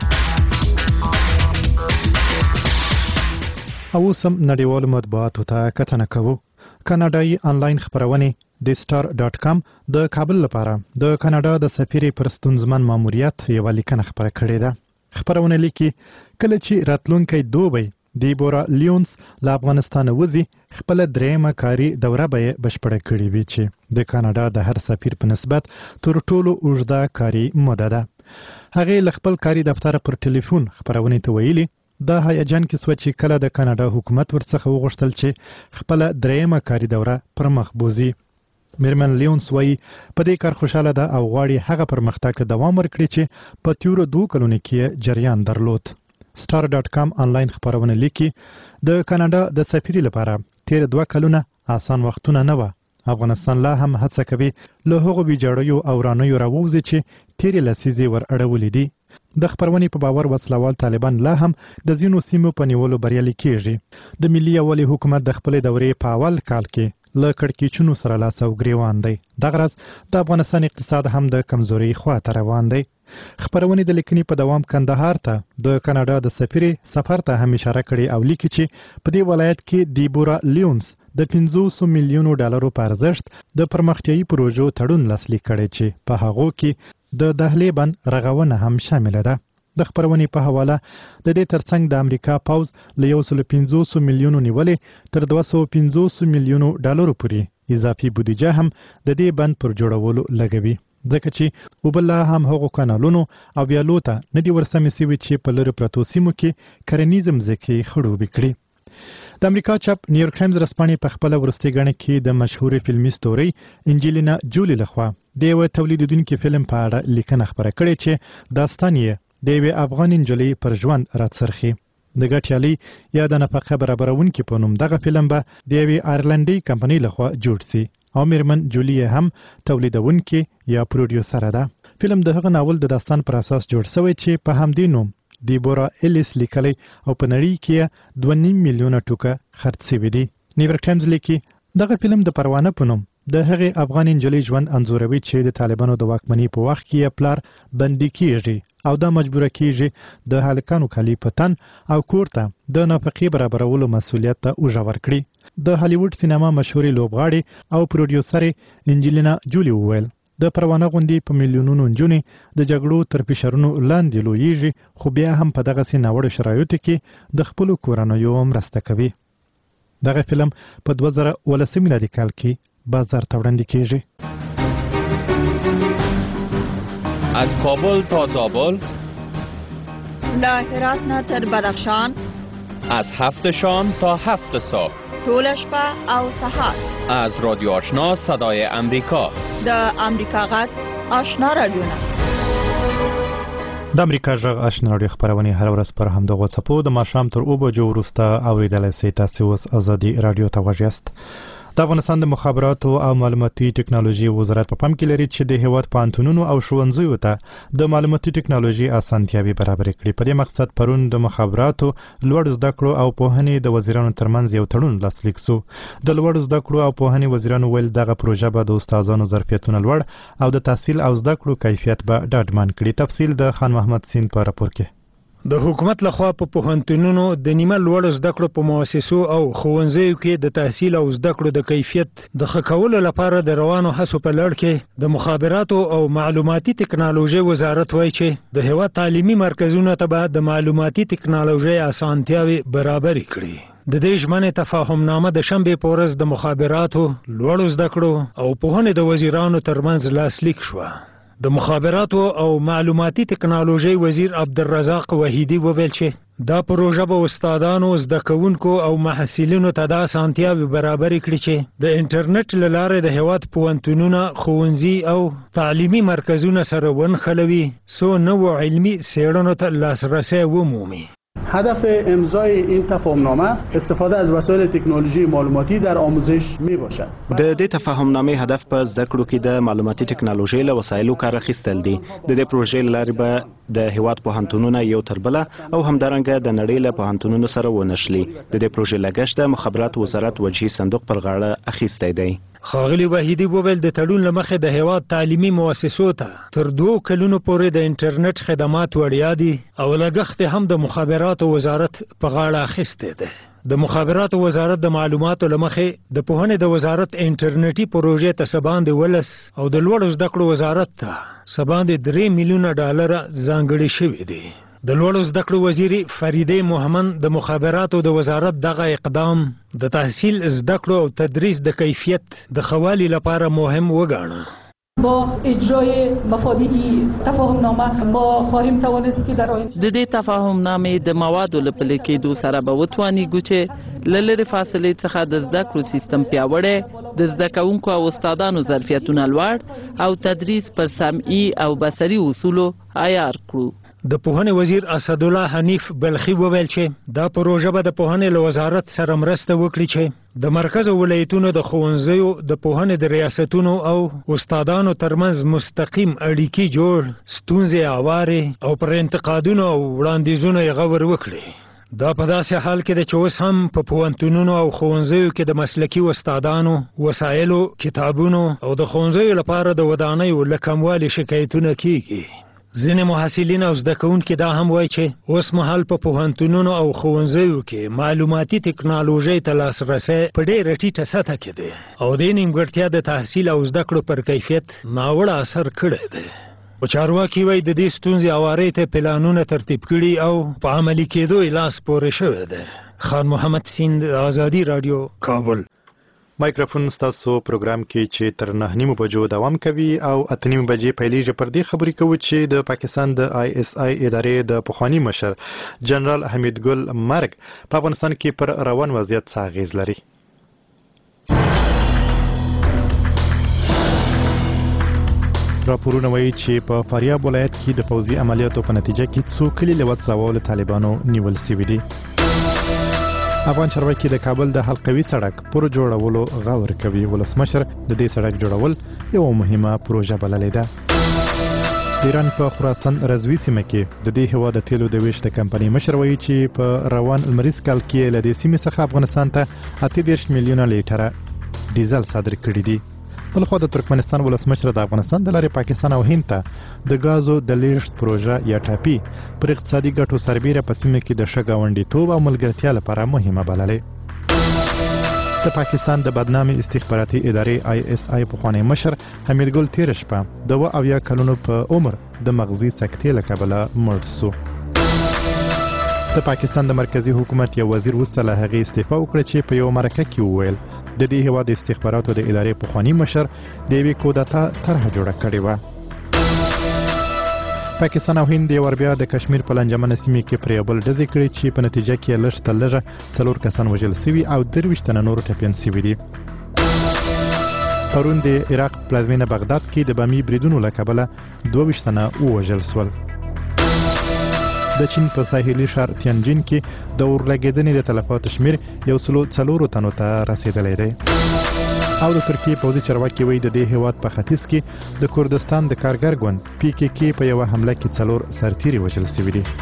Speaker 1: او اوس هم نړیوالو مطبوعاتو ته کتنه کوو. کاناډایي آنلاین خپرونې د سټار ډاټ کام د کابل لپاره د کاناډا د سفیر پر ستونزمن ماموریت یوه لیکنه خپره کړې ده. خپرونه لیکي کله چې راتلونکی دوبی دیبورا لیونز له افغانستانه وځي، خپله درېیمه کاري دوره به یې بشپړه کړې وي چې د کاناډا د هر سفیر په نسبت تر ټولو اوږده کاري موده ده. هغې له خپل کاري دفتره پر ټلیفون خپرونې ته ویلي دا هیجان کې سوه چې کله د کاناډا حکومت ورڅخه وغوښتل چې خپله درېیمه کاري دوره پر مخ بوځي. میرمن لیونز وایي په دې کار خوشحاله ده او غواړي هغه پرمختګ ته دوام ورکړي چې په تیرو دوو کلونو کې جریان درلود. سټار ډاټ کام آنلاین خپرونه لیکي د کاناډا د سفیر لپاره تیر دوه کلونه آسان وختونه نه وه. افغانستان لا هم هڅه کوي له هغو ویجاړیو او ورانیو راووځي چې تیرې لسیزې ور اړولې دي. د خپرونې په باور وسلوال طالبان لا هم د ځینو سیمو په نیولو بریالي کیږي. د ملي یووالي حکومت د خپلې دورې په اول کال کې له کړکېچونو سره لاس او ګریوان دی. دغه راز د افغانستان اقتصاد هم د کمزورۍ خوا ته روان دی. خپرونې د لیکنې په دوام کندهار ته د کاناډا د سفیر سفر ته هم اشاره کړې او لیکي چې په دې ولایت کې دیبورا لیونز د پنځوس میلیونو ډالرو په ارزښت د پرمختیایي پروژو تړون لاسلیک کړی چې په هغو کې د دهلې بند رغونه هم شامله ده. د خپرونې په حواله د دې ترڅنګ د امریکا پوځ له یو سل پنځوس میلیونو نیولې تر دوه سوه پنځوس میلیونو ډالرو پورې اضافي بودیجه هم د دې بند پر جوړولو لګوي، ځکه چې اوبه لا هم هغو کانالونو او ویالو ته نه دي ورسمې سوي چې په لرې پرتو سیمو کې کرنیزې مځکې خړوبې کړي. د امریکا چاپ نیویورک ټایمز ورځپاڼې په خپله وروستۍ ګڼه کې د مشهورې فلمي ستورۍ انجلینا جولي لخوا د یوه تولیدونکي فلم په اړه لیکنه خپره کړې چې داستان یې د یوې افغان نجلۍ پر ژوند راڅرخي. د ګټیالۍ یا د نفقه برابرونکي په نوم دغه فلم به د یوې آیرلنډۍ کمپنۍ لخوا جوړ سي او میرمن جولي هم تولیدونکي یا پروډیوسره ده. فلم د هغه ناول د داستان پر اساس جوړ شوی چې په همدې نوم دیبورا الیس لیکلی او په نړۍ کې دوه نیم میلیونه ټوکه خرڅ شوي دي. نیویورک ټایمز لیکي دغه فلم د پروانه په نوم د هغې افغان نجلۍ ژوند انځوروي چې د طالبانو د واکمنۍ په وخت کې یې پلار بندي کیږي او دا مجبوره کیږي د هلکانو کالي په تن او کور ته د نفقې برابرولو مسؤلیت ته اوږه ورکړي. د هالیوډ سینما مشهورې لوبغاړې او پروډیوسرې انجلینا جولي وویل د پروانه غوندې په میلیونونو نجونې د جګړو تر فشارونو لاندې لویږي، خو بیا هم په دغسې ناوړه شرایطو کې د خپلو کورنیو مرسته کوي. دغه فلم په دوه زره اوولسم میلادي کال کې بازار ته وړاندې کیږي.
Speaker 17: از کابل تا زابل،
Speaker 18: له هرات نه تر بدخشان،
Speaker 17: از هفت شام تا هفت صبح،
Speaker 18: ټول شپه او سهار،
Speaker 17: از رادیو آشنا صدای امریکا،
Speaker 18: د امریکا غږ آشنا رادیوونه.
Speaker 1: د امریکا غږ آشنا راډیو خپرونې هر ورځ پر همدغو څپو د ماښام تر اووه بجو وروسته اورېدلی سئ. تاسې اوس ازادي راډیو ته غوږ یاست. د افغانستان د مخابراتو او معلوماتي ټکنالوژي وزارت په پام کې لري چې د هیواد پوهنتونونو او ښوونځیو ته د معلوماتي ټکنالوژي اسانتیاوې برابرې کړي. په دې مقصد پرون د مخابراتو لوړ زده کړو او پوهنې د وزیرانو ترمنځ یو تړون لاسلیک شو. د لوړ زده کړو او پوهنې وزیرانو ویل دغه پروژه به د استادانو ظرفیتونه لوړ او د تحصیل او زده کړو کیفیت به ډاډمن کړي. تفصیل د خان محمد سین په راپور کې.
Speaker 19: د حکومت لخوا په پوهنتونونو د نیمه لوړ زده کړو په مؤسسو او ښوونځیو کې د تحصیل او زده کړو د کیفیت د ښه کولو لپاره د روانو هڅو په لړ کې د مخابراتو او معلوماتي ټکنالوژي وزارت وایي چې د هیواد تعلیمي مرکزونو ته به د معلوماتي ټکنالوژي اسانتیاوې برابرې کړي. د دې ژمنې تفاهمنامه د شنبې په ورځ د مخابراتو، لوړو زده کړو او پوهنې د وزیرانو ترمنځ لاسلیک شوه. د مخابراتو او معلوماتي ټکنالوژي وزیر عبدالرزاق وحیدی وویل چې دا پروژه به استادانو، زده کوونکو او محصلینو ته دا اسانتیاوې برابرې کړي چې د انټرنیټ له لارې د هېواد پوهنتونونه، ښوونځي او تعلیمي مرکزونه سره ونښلوي څو نوو علمي څېړنو ته لاسرسی ومومي.
Speaker 20: هدف امضای این تفاهمنامه استفاده از وسایل تکنولوژی معلوماتی در آموزش می باشد.
Speaker 15: د دې تفاهمنامې هدف په زده کړو کې د معلوماتي ټکنالوژي له وسایلو کار اخیستل دي. د دې پروژې له لارې به د هېواد پوهنتونونه یو تر بله او همدارنګه د نړۍ له پوهنتونونو سره ونښلي. د دې پروژې لګښت د مخابراتو وزارت وجهي صندوق پر غاړه اخیستی دی.
Speaker 19: ښاغلي وحیدي وویل د تړون له مخې د هېواد تعلیمي مؤسسو ته تر دوو کلونو پورې د انټرنیټ خدمات وړیا دي او لګښت هم د مخابراتو وزارت په غاړه اخیستی دی. د مخابراتو وزارت د معلوماتو له مخې د پوهنې د وزارت انټرنیټي پروژې ته څه باندې ولس او د لوړو زده کړو وزارت ته څه باندې درې میلیونه ډالره ځانګړي شوي دي. د لوړو زده کړو وزیري فریده محمد د مخابراتو د وزارت دغه اقدام د تحصیل، زده کړو او تدریس د کیفیت د ښه والي لپاره مهم وګاڼه.
Speaker 21: با اجرای مفادی تفاهمنامه ما خواهیم توانست که در آینده
Speaker 22: د دې تفاهمنامې د موادو له پلي کېدو سره به وتوانیږو چې له لرې فاصلې څخه د زده کړو سیستم پیاوړی، د زده کوونکو او استادانو ظرفیتونه لوړ او تدریس پر سمعي او بصري اصولو عیار کړو.
Speaker 19: د پوهنې وزیر اسدالله حنیف بلخي وویل چې دا پروژه به د پوهنې له وزارت سره مرسته وکړي چې د مرکز او ولایتونو د ښوونځیو د پوهنې د ریاستونو او استادانو ترمنځ مستقیم اړیکې جوړ، ستونزې هوارې او پر انتقادونو او وړاندیزونو یې غور وکړي. دا په داسې حال کې ده چې اوس هم په پوهنتونونو او ښوونځیو کې د مسلکي استادانو، وسایلو، کتابونو او د ښوونځیو لپاره د ودانیو له کموالي شکایتونه کیږي. ځینې محصلین او زده کوونکي دا هم وایي چې اوس مهال په پوهنتونونو او ښوونځیو کې معلوماتي ټکنالوژۍ ته لاسرسی په ډېره ټیټه سطحه کې دی او دې نیمګړتیا د تحصیل او زده کړو پر کیفیت ناوړه اثر کړی دی. خو چارواکي وایي د دې ستونزې هوارۍ ته پلانونه ترتیب کړي او په عملي کېدو یې لاس پورې شوی دی. خان محمد سیند، آزادي راډیو، کابل.
Speaker 1: مایکروفون ستاسو پروګرام کې چې تر نه نیمو بجو دوام کوي او اته نیمو بجې پیلېږي پر دې خبرې کوو چې د پاکستان د آی اس آی ادارې د پخواني مشر جنرال حمید ګل مرګ په افغانستان کې پر روان وضعیت څه اغیز لري. راپورونه وایي چې په فاریاب ولایت کې د پوځي عملیاتو په نتیجه کې څو کلي له وسلوالو طالبانو نیول شوي دي. افغان چارواکي د کابل د حلقوي سړک پر جوړولو غور کوي. ولسمشر د دې سړک جوړول یو مهمه پروژه بللې ده. د ایران په خراسان رضوي سیمه کې د دې هېواد د تیلو د ویش د کمپنۍ مشر وایي چې په روان لمریز کال کې له دې سیمې څخه افغانستان ته اته دېرش میلیونه لیټره ډیزل صادر کړي دي. بلخوا د ترکمنستان ولسمشر د افغانستان د لارې پاکستان او هند ته د غازو د لیږد پروژه یا ټاپي پر اقتصادي ګټو سربیره په سیمه کې د ښه ګاونډیتوب او ملګرتیا لپاره مهمه بللې. د پاکستان د بدنامي استخباراتي ادارې آی اس آی پخوانی مشر حمید ګل تېره شپه د اوه اویا کلونو په عمر د مغزي سکتې له کبله مړ سو. د پاکستان د مرکزی حکومت یو وزیر وروسته له هغې استعفا وکړه چې په یو مرکه کې وویل د دې هېواد د استخباراتو د ادارې پخواني مشر د یوې کودتا طرحه جوړه کړې وه. پاکستان او هند یو بیا د کشمیر په لنجمنه سیمې کې پر یو بل ډزې کړې چې په نتیجه کې یې لږ تر لږه څلور کسان وژل سوي او درویشت تنه نور ټپیان سوي دي. پرون د عراق پلازمینه بغداد کې د بمي بریدونو له کبله دوه ویشت تنه ووژل سول. د چین په ساحلي ښار تیانجین کې د اورلګېدنې د تلفاتو شمیر یو سلو څلورو تنو ته رسېدلی دی. او د ترکیې پوځي چارواکي وایي د دې هېواد په ختیځ کې د کردستان د کارګر ګوند پی کې کې په یوه حمله کې څلور سرتیري وژل سوي دي.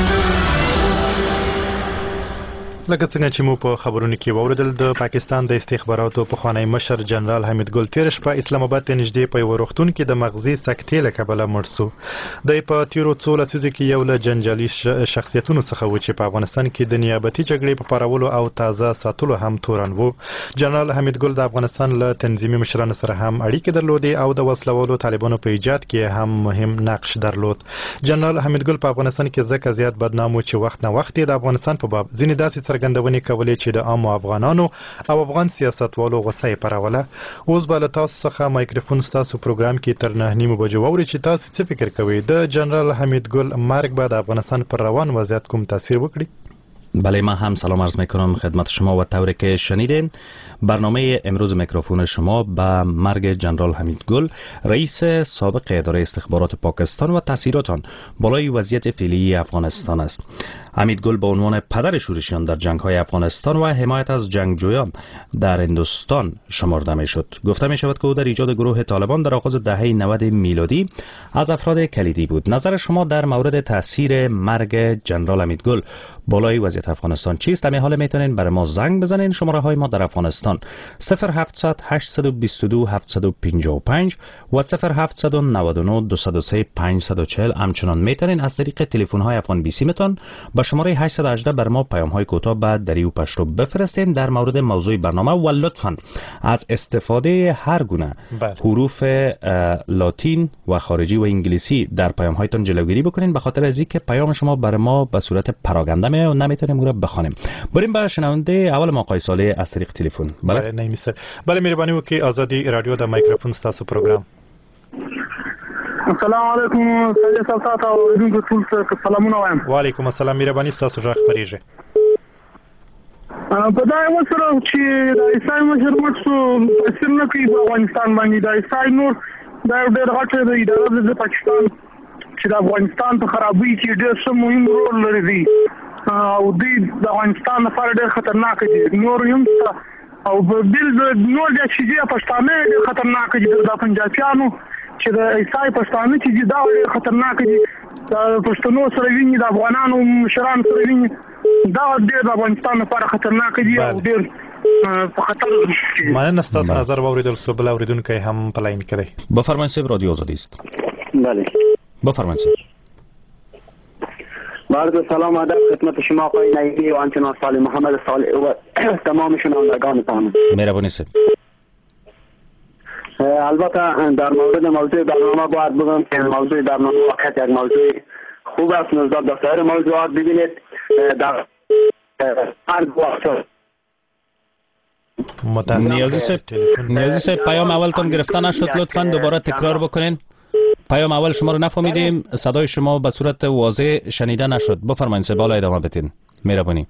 Speaker 1: لکه څنګه چې مو په خبرونو کې واورېدل د پاکستان د استخباراتو پخوانی مشر جنرال حمید ګل تېره شپه اسلام آباد ته نږدې په یوه روغتون کې د مغزي سکتې له کبله مړ سو. دی په تېرو څو لسیزو کې یو له جنجالي شخصیتونو څخه و چې په افغانستان کې د نیابتي جګړې په پارولو او تازه ساتلو هم تورن و. جنرال حمید ګل د افغانستان له تنظیمي مشرانو سره هم اړیکې درلودې او د وسلوالو طالبانو په ایجاد کې هم مهم نقش درلود. جنرال حمید ګل په افغانستان کې ځکه زیات بدنام و چې وخت نه وخت د افغانستان په باب ځینې داسې څرګندونې کولې چې د عامو افغانانو او افغان سیاستوالو غوسه یې پاروله. اوس به له تاسو څخه مایکروفون ستاسو پروګرام کې تر نه نیمو بجو واورئ چې تاسو څه فکر کوئ د جنرال حمید گل مرگ به در افغانستان پر روان وضعیت کوم تاثیر بکړي؟
Speaker 2: بله، ما هم سلام عرض میکنم خدمت شما و طوری که شنیدین برنامه امروز میکروفون شما به مرگ جنرال حمید گل رئیس سابق اداره استخبارات پاکستان و تاثیرات آن بالای وضعیت فعلی افغانستان است. حمید گل به عنوان پدر شورشیان در جنگ‌های افغانستان و حمایت از جنگجویان در هندوستان شمرده می‌شد. گفته می‌شود که او در ایجاد گروه طالبان در آغاز دهه نود میلادی از افراد کلیدی بود. نظر شما در مورد تاثیر مرگ جنرال حمید گل بالای وضعیت افغانستان چیست؟ در حال میتونین برای ما زنگ بزنین. شماره های ما در افغانستان صفر هفتصد هشتصد و بیست و دو هفتصد و پنجاه و پنج و صفر هفتصد و نود و نه دویست و سه پانصد و چهل. همچنان میتونین از طریق تلفن های افغان بیسی متون با شماره هشتصد و هجده بر ما پیام های کوتاه به دری و پشتو بفرستین در مورد موضوع برنامه و لطفاً از استفاده هر گونه حروف لاتین و خارجی و انگلیسی در پیام هایتون جلوگیری بکنین، به خاطر از اینکه پیام شما بر ما به صورت پراگنده میاد و نمیتونیم اون رو بخوانیم. بریم به شنونده اول ما آقای صالح از طریق تلفن.
Speaker 1: بله نمیشه. بله مهرباني وکي آزادی رادیو د مایکروفون ستاسو پروګرام.
Speaker 3: السلام علیکم سید صاحب او دغه ټول سلامونه وایم.
Speaker 1: وعلیکم السلام مهرباني ستاسو ژغ خبرېږي.
Speaker 3: په دا یو سره چې د ایسای مشر مرسو تاثیر نه کوي په افغانستان باندې. د ایسای نور دا ډېر غټه د اداره د پاکستان چې د افغانستان په خرابۍ کې ډېر څه مهم رول لري او د افغانستان لپاره ډېر خطرناک دي. نور هم او بل نور د چې پښتانه ډېر خطرناک دي. د پنجابیانو چې د ایسای پښتانه چې دا ډېر خطرناک دي. د پښتنو سره ویني، د افغانانو مشران سره ویني، دا ډېر د افغانستان لپاره خطرناک دي او ډېر په خطر کې.
Speaker 1: مننه ستاسو نظر واوریدل سو. بل اوریدونکو هم په لاین کې.
Speaker 2: بفرمایئ صاحب، رادیو آزادی است.
Speaker 23: بله
Speaker 2: بفرمایئ صاحب.
Speaker 23: با سلام ادب خدمت شما آقای نایبی و همچنین صالح محمد صالح و تمام شنوندگانتان.
Speaker 2: مهربانی صاحب.
Speaker 23: البته در مورد موضوع برنامه باید بگم که موضوع برنامه واقعا یک موضوع خوب است نسبت به سایر موضوعات. ببینید در هر وقت
Speaker 2: نیازی صاحب نیازی صاحب پیام اولتون گرفته نشد، لطفاً دوباره تکرار بکنین. پیام اول شما رو نفهمیدیم، صدای شما به صورت واضح شنیده نشد. بفرمایید صاحب، بالا ادامه بدین. مهربانی.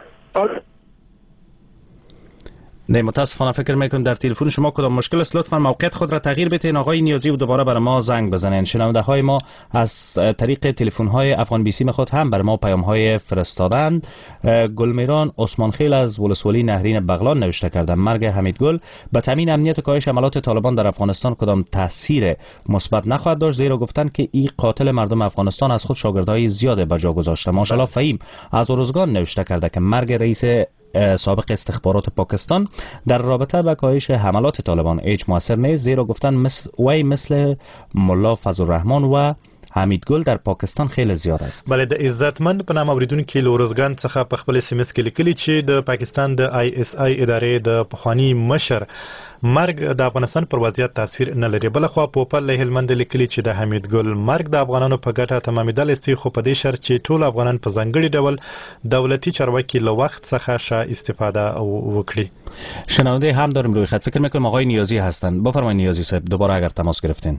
Speaker 2: نه متاسفانه فکر میکنم در تلفن شما کدام مشکل است. لطفا موقعیت خود را تغییر بدین آقای نیازی و دوباره برای ما زنگ بزنین. شنونده های ما از طریق تلفن های افغان بیسی خود هم برای ما پیام های فرستادند. گلمیران عثمان خیل از ولسوالی نهرین بغلان نوشته کردند مرگ حمید گل به تامین امنیت و کاهش حملات طالبان در افغانستان کدام تاثیر مثبت نخواهد داشت، زیرا گفتند که این قاتل مردم افغانستان از خود شاگردای زیاد به جا گذاشته. ماشاءالله فهیم از ارزگان نوشته کرده که مرگ رئیس سابق استخبارات پاکستان در رابطه با کاهش حملات طالبان هیچ موثر نیست، زیرا گفتن مثل وی مثل ملا فضل الرحمن و حمید گل در پاکستان خیلی زیاد است.
Speaker 1: بله د عزتمند په نام اوریدونکو لورزګان څخه په خپل سیمس کې لیکلي چې د پاکستان د آی اس آی ادارې د پخوانی مشر مرګ د افغانستان پر وضعیت تاثیر نه لري. بل خو په پل هلمند لیکلي چې د حمید ګل مرګ د افغانانو په ګټه تمامېدل است، خو په دې شرط چې ټول افغانان په ځانګړي ډول دولتي چارواکي له وخت څخه ښه استفاده وکړي.
Speaker 2: شنونده هم داریم روی خط، فکر میکنم آقای نیازی هستند. بفرمایید نیازی صاحب، دوباره اگر تماس گرفتین.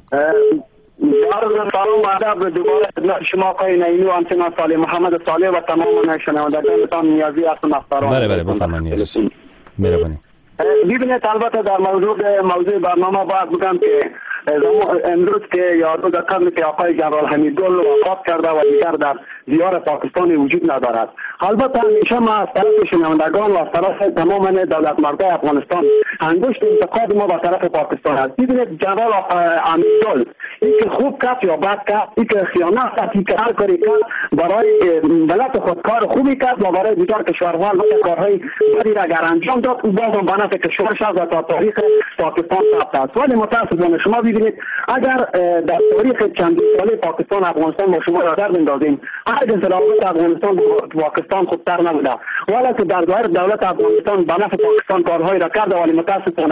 Speaker 23: عرض سلام و ادب دوباره خدمت شما آقای نعیمی و همچنین صالح محمد صالح و تمام شنوندگانتان. نیازی هستم از فرمان.
Speaker 2: بله بله بفرمایید نیازی. مهربانی.
Speaker 23: ببینید البته در موضوع موضوع برنامه باید بگم که امروز که یادو در قبل که آقای جنرال حمید گل وفات کرده و دیگر در دیار پاکستان وجود ندارد. البته همیشه ما از طرف شنوندگان و از طرف تمام دولت مردای افغانستان انگشت انتقاد ما به طرف پاکستان است. ببینید جنرال حمید گل این که خوب کرد یا بد کرد، این که خیانت کرد، این که هر کاری کرد برای ملت خود کار خوبی کرد و برای دیگر کشورها کارهای بدی را اگر انجام داد او باز هم به نفع کشورش است و تا تاریخ پاکستان ثبت است. ولی متاسفانه شما ببینید اگر در تاریخ چند ساله پاکستان افغانستان با شما را در بندازیم، هرگز روابط افغانستان با پاکستان خوبتر نبوده، ولی که در ظاهر دولت افغانستان به نفع پاکستان کارهایی را کرده، ولی متاسفانه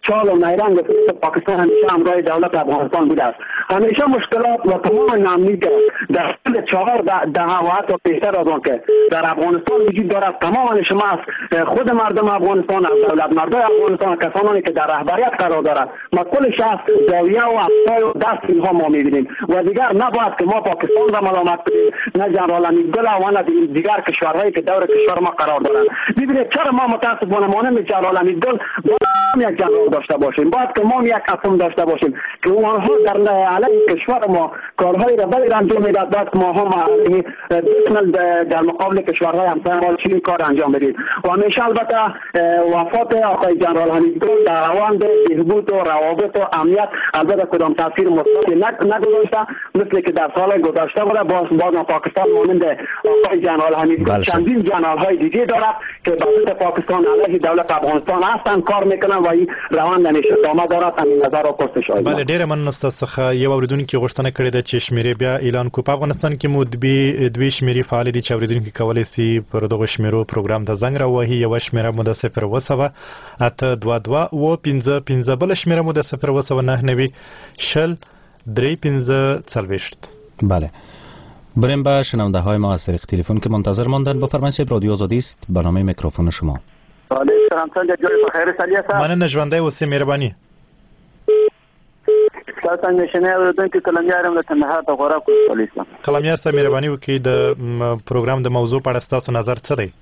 Speaker 23: چال و نیرنگ پاکستان همیشه همراه دولت افغانستان بوده است. همیشه مشکلات و تمام ناامنی که در طول چهار دهه و حتی بیشتر از آن که در افغانستان وجود دارد تماما شما از خود مردم افغانستان، از دولت مردم افغانستان، کسانی که در رهبریت قرار دارد، ما کل شخص زاویه و افسای و دست اینها ما میبینیم و دیگر نباید که ما پاکستان را ملامت کنیم، نه جنرال حمیدگل و نه دیگر کشورهایی که دور کشور ما قرار دارند. ببینید چرا ما متاسفانه مانند جنرال حمیدگل باید یک جنرال داشته باشیم، باید که ما یک اتم داشته باشیم که اونها در علیه کشور ما کارهای را بلد انجام میداد، بعد ما هم دشمن در مقابل کشورهای همسایه ما چنین کار انجام بدیم. و همیشه البته وفات آقای جنرال حمیدگل در روند بهبود و روابط و امنیت البته کدام تاثیر مثبتی نگذاشته، مثل که در سال گذشته بوده. باز باز پاکستان مانند آقای جنرال حمیدگل چندین جنرال های دیگه دارد که به پاکستان علیه دولت افغانستان هستن کار میکنن و این روند نشه ادامه دارد. همین نظر او پرسش شاید.
Speaker 1: بله ډیره مننه ستاسو څخه. یو اوریدونکو غوښتنه کړې ده چې شمیرې بیا اعلان کو. په افغانستان کې مو دوی شمیرې فعال دي چې اوریدونکو کولی سي پر دغه شمیرو پروګرام ته زنګ راوهي. یو شمیره مو د صفر اوه سوه اته دوه دوه اوه پنځه پنځه، بله شمیره مو د صفر اوه سوه نهه نوي شل درې پنځه څلوېښت.
Speaker 2: بله، بریم به شنونده های ما از طریق تلفن که منتظر ماندن. بفرمایید رادیو آزادی است، برنامه میکروفون شما.
Speaker 23: بله سلام، څنګه جوړ په خیر سالي است؟
Speaker 1: مننه ژوندی اوسې، مهرباني.
Speaker 23: تاسو څنګه شنه ورته کلمیارم له تنها ته غوړه کولی شم.
Speaker 1: کلمیار صاحب مهرباني وکړئ د پروګرام د موضوع په اړه ستاسو نظر څه دی؟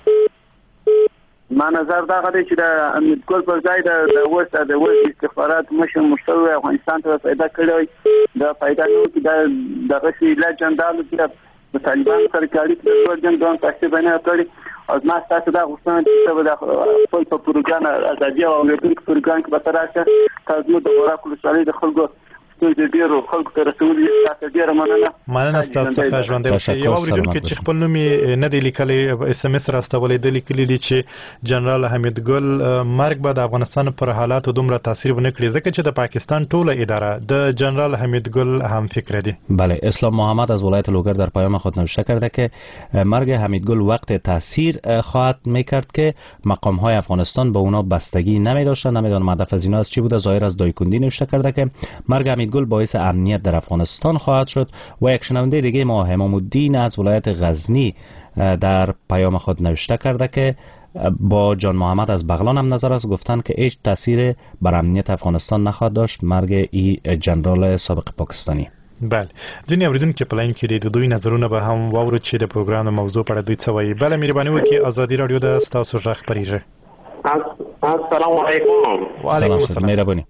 Speaker 23: ما نظر دا غواړي چې د امیدګل پر ځای د وست د وست استخبارات مشر مشتوي افغانستان ته پیدا کړی دا پیدا نو چې د دغه شی لا جندالو چې د طالبان سره کاری د جنگ دوه تاسو باندې کړی او ما تاسو دا غوښتنه چې د خپل په پروګرام ازادي او لیکونکو پروګرام کې به تراشه تاسو د غوړه کول سره د خلکو د ډیرو خلکو ته رسولي تاسو ډیره مننه.
Speaker 1: مننه ستاسو څخه ژوندی اوسئ. یو اوریدونکو چې خپل نوم نه دی لیکلی اس ام اس راستولی دی، لیکلی دی چې جنرال حمیدګل مرګ به د افغانستان پر حالاتو دومره تاثیر ونه کړي ځکه چې د پاکستان ټوله اداره د جنرال حمیدګل هم فکر دی.
Speaker 2: بله، اسلام محمد از ولایت لوگر در پیام خود نوشته کرده که مرگ حمیدګل وقت تاثیر خواهد میکرد که مقام های افغانستان به اونا بستگی نمیداشتن. نمیدونم هدف از اینا از چی بوده. ظاهر از دایکندی نوشته کرده که مرگ گل باعث امنیت در افغانستان خواهد شد. و یک شنونده دیگه ما امام الدین از ولایت غزنی در پیام خود نوشته کرده که با جان محمد از بغلان هم نظر است، گفتن که هیچ تاثیر بر امنیت افغانستان نخواهد داشت مرگ ای جنرال سابق پاکستانی.
Speaker 1: بله، ځینې اوریدونکو په لاین کې دي، د دوی نظرونه به هم واورو چې د پروګرام د موضوع په اړه دوی څه وایي. بله، مهرباني وکړئ، ازادي راډیو د ستاسو غږ خپرېږي.
Speaker 23: السلام علیکم.
Speaker 1: وعلیکم السلام.
Speaker 2: مهرباني.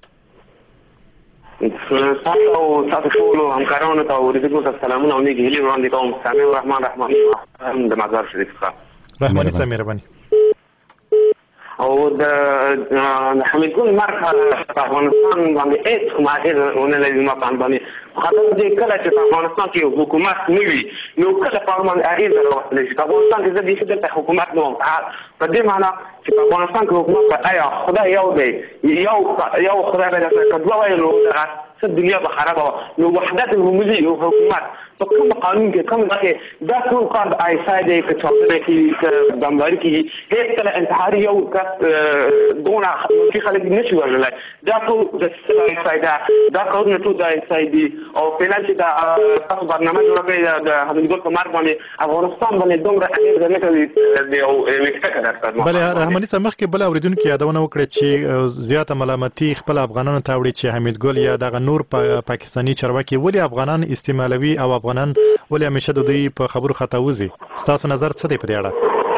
Speaker 23: تاسو او تاسو ټول همکارانو ته ورته کوم سلامونه او نیک هیلې وړاندې کوم. سامي الرحمن رحماني د مزار شریف څخه.
Speaker 1: رحماني صاحب مهرباني.
Speaker 23: او د حمیدګل مرګ په افغانستان باندې هیڅ کوم اغېز ونه لري. ما باندې خاطر دې کله چې په افغانستان کې حکومت نه وي نو کله په باندې اغېز راوړل شي. په افغانستان کې د دې د حکومت نو په دې معنی چې په افغانستان کې حکومت په آیا خدای یو دی یو یو خدای به د کډوا وایلو څه دنیا به خراب نو وحدت الهمزي او حکومت په کوم قانون کې کوم ځای دا ټول کار د آی سای دی چې څنګه کې بمباري کې هیڅ کله انتحاري یو کس دونه چې خلک نشي ورلای دا ټول د آی سای دا دا کارونه ټول د آی سای دی او پلان چې دا تاسو برنامه جوړ کړی د حمیدګل په مرګ باندې افغانستان باندې دومره اغېز نه کوي دی او وکړه درته.
Speaker 1: بله، رحماني صاحب مخکې بل اوریدونکو یادونه وکړه چې زیاته ملامتي خپل افغانانو ته وړي چې حمیدګل یا دغه نور پاکستاني چارواکي ولې افغانان استعمالوي او افغانان ولې همیشه د دوی په خبرو خطا وځي. ستاسو نظر څه دی په دې اړه؟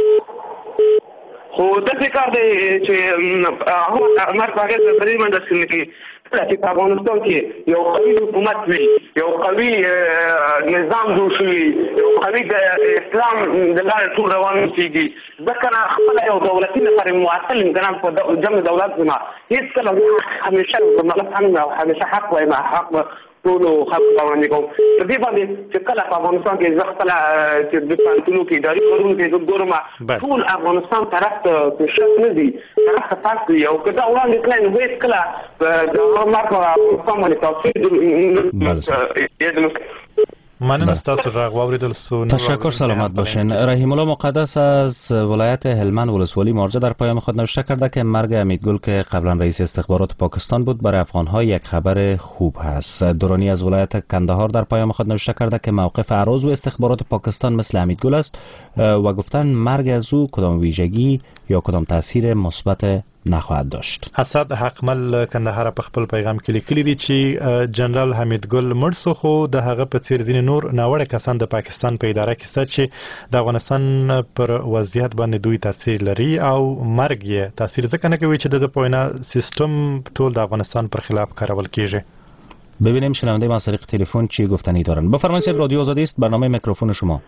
Speaker 23: خو داسې کار دی چې هغه مرګ هغې ته په دې باندې سن کې چې په افغانستان کې یو قوي حکومت وي، یو قوي نظام جوړ شوي، یو قوي د اسلام د لارې ټول روان کېږي. ځکه نه خپله یو دولتي نفر معطل امکانات په جمع دولت زما هېڅکله همیشه مطلب هم او همیشه حق وایم حق ټولو خلکو ته وړاندې کوم. په دې باندې چې کله په افغانستان کې زه خپله چې د پوهنتونو کې اداري کارونو کې زه ګورم ټول افغانستان طرف ته پیشرفت نه ځي، طرف ته پاس وي او که دا وړاندې کړی نو هېڅکله د هغه مرګ په افغانستان باندې تاثیر
Speaker 1: مننه ستاسو راغ واوریدل سو.
Speaker 2: تشکر، سلامت باشین. رحیم الله مقدس از ولایت هلمند ولسوالی مارجه در پیام خود نوشته کرده که مرگ امیدگل که قبلا رئیس استخبارات پاکستان بود برای افغان‌ها یک خبر خوب هست. درانی از ولایت کندهار در پیام خود نوشته کرده که موقف اعراض و استخبارات پاکستان مثل امیدگل است و گفتن مرگ از او کدام ویژگی یا کدام تاثیر مثبت نخواهد داشت.
Speaker 1: اسد حقمل کندهار په خپل پیغام کې لیکلي دي چې جنرال حمیدګل مرسو خو د هغه په څیر ځینې نور ناوړه کسان د پاکستان په اداره کې ست چې د افغانستان پر وضعیت باندې دوی تاثیر لري او مرګ یې تاثیر ځکه نه کوي چې د پوینا سیستم ټول د افغانستان پر خلاف کارول کیږي.
Speaker 2: ببینیم شنونده ما از طریق تلفن چی گفتنی دارن. بفرمایید رادیو آزادی است، برنامه میکروفون شما.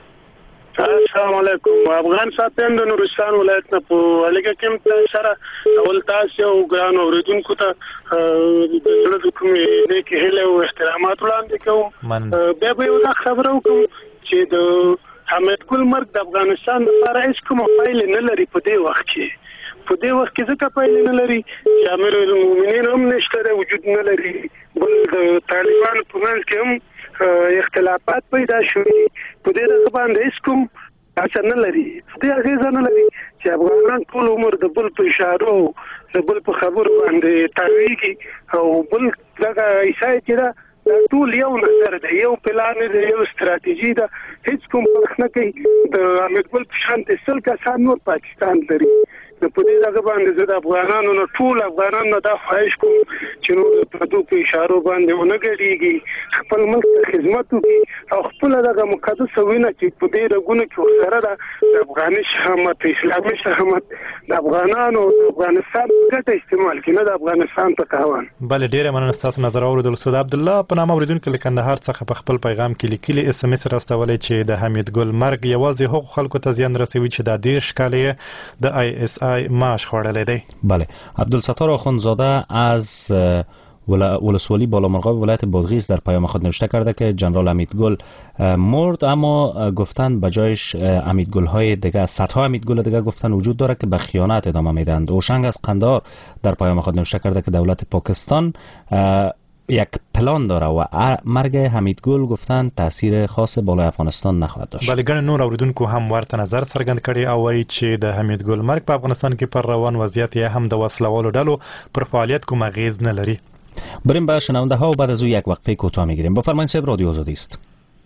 Speaker 6: السلام علیکم. افغان ساتم د نورستان ولایت نه په لګه کې سره اول تاسو او ګران اوریدونکو ته د زړه کومې نیک هیله او احترامات وړاندې کوم. به به یو خبره وکم چې د حمیدګل مرګ د افغانستان لپاره هیڅ کومه پایله نه لري په دې وخت کې. په دې وخت کې ځکه پایله نه لري چې امیر المؤمنین هم نشته، وجود نه لري. بل د طالبانو په منځ کې هم اختلافات پیدا شوي. په دې ډول باندې هیڅ کوم اثر نه لري. دې هغه نه لري چې افغانان ټول عمر د بل په اشارو د بل په خبرو باندې تاریخي او بل دغه ایسای کړه ټول یو نظر دی، یو پلان دی، یو ستراتیژي ده. هیڅ کوم فرق نه کوي. د امیدګل په شان د سل کسان نور پاکستان لري. په دې ځای باندې د افغانانو نه ټول افغانان نه دا خواهش کوم چې نو په دوه په اشارو باندې ونه غړيږي، خپل ملک ته خدمت وکړي او خپل دغه مقدس وینه چې په دې رګونو کې سره د افغاني شهامت، اسلامي شهامت د افغانانو د افغانستان ګټه استعمال کړي، نه د افغانستان په تاوان.
Speaker 1: بل ډیره مننه تاسو نظر اوریدل. سود عبد الله په نامه اوریدونکو له کندهار څخه په خپل پیغام کې لیکلي اس ام اس راستولې چې د حمیدګل مرګ یوازې هغو خلکو ته زیان رسوي چې د دیش کاله د آی اس ماش خوردلی دی.
Speaker 2: بله. عبدالستار آخوندزاده از ولسوالی بالامرغاب ولایت بادغیس در پیام خود نوشته کرده که جنرال امیدگل مرد، اما گفتن بجایش امیدگل های دیگه، صدها امیدگل دیگه گفتن وجود داره که به خیانت ادامه میدند. اوشنگ از قندهار در پیام خود نوشته کرده که دولت پاکستان یک پلان داره و مرگ حمیدګل گفتن تاثیر خاص بالای افغانستان نخواهد داشت.
Speaker 1: بله، ګڼ نور اوریدونکو هم ورته نظر څرګند کړي او وایي چې د حمیدګل مرګ په افغانستان کې پر روان وضعیت یا هم د وسلوالو ډلو پر فعالیت کوم اغیز نه لري.
Speaker 2: بریم به شنونده ها و بعد از او یک وقفه کوتاه میگیریم. بفرمایید صاحب، رادیو آزادی است.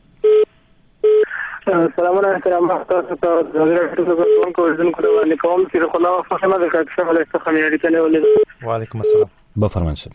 Speaker 6: سلامونه احترامات تاسو ته د غیرت کو اوریدونکو ته باندې کوم چې خلا فاطمه د کاکسه ولې څخه مې اړیکه نه ولې.
Speaker 1: وعلیکم السلام.
Speaker 2: بفرمایید صاحب.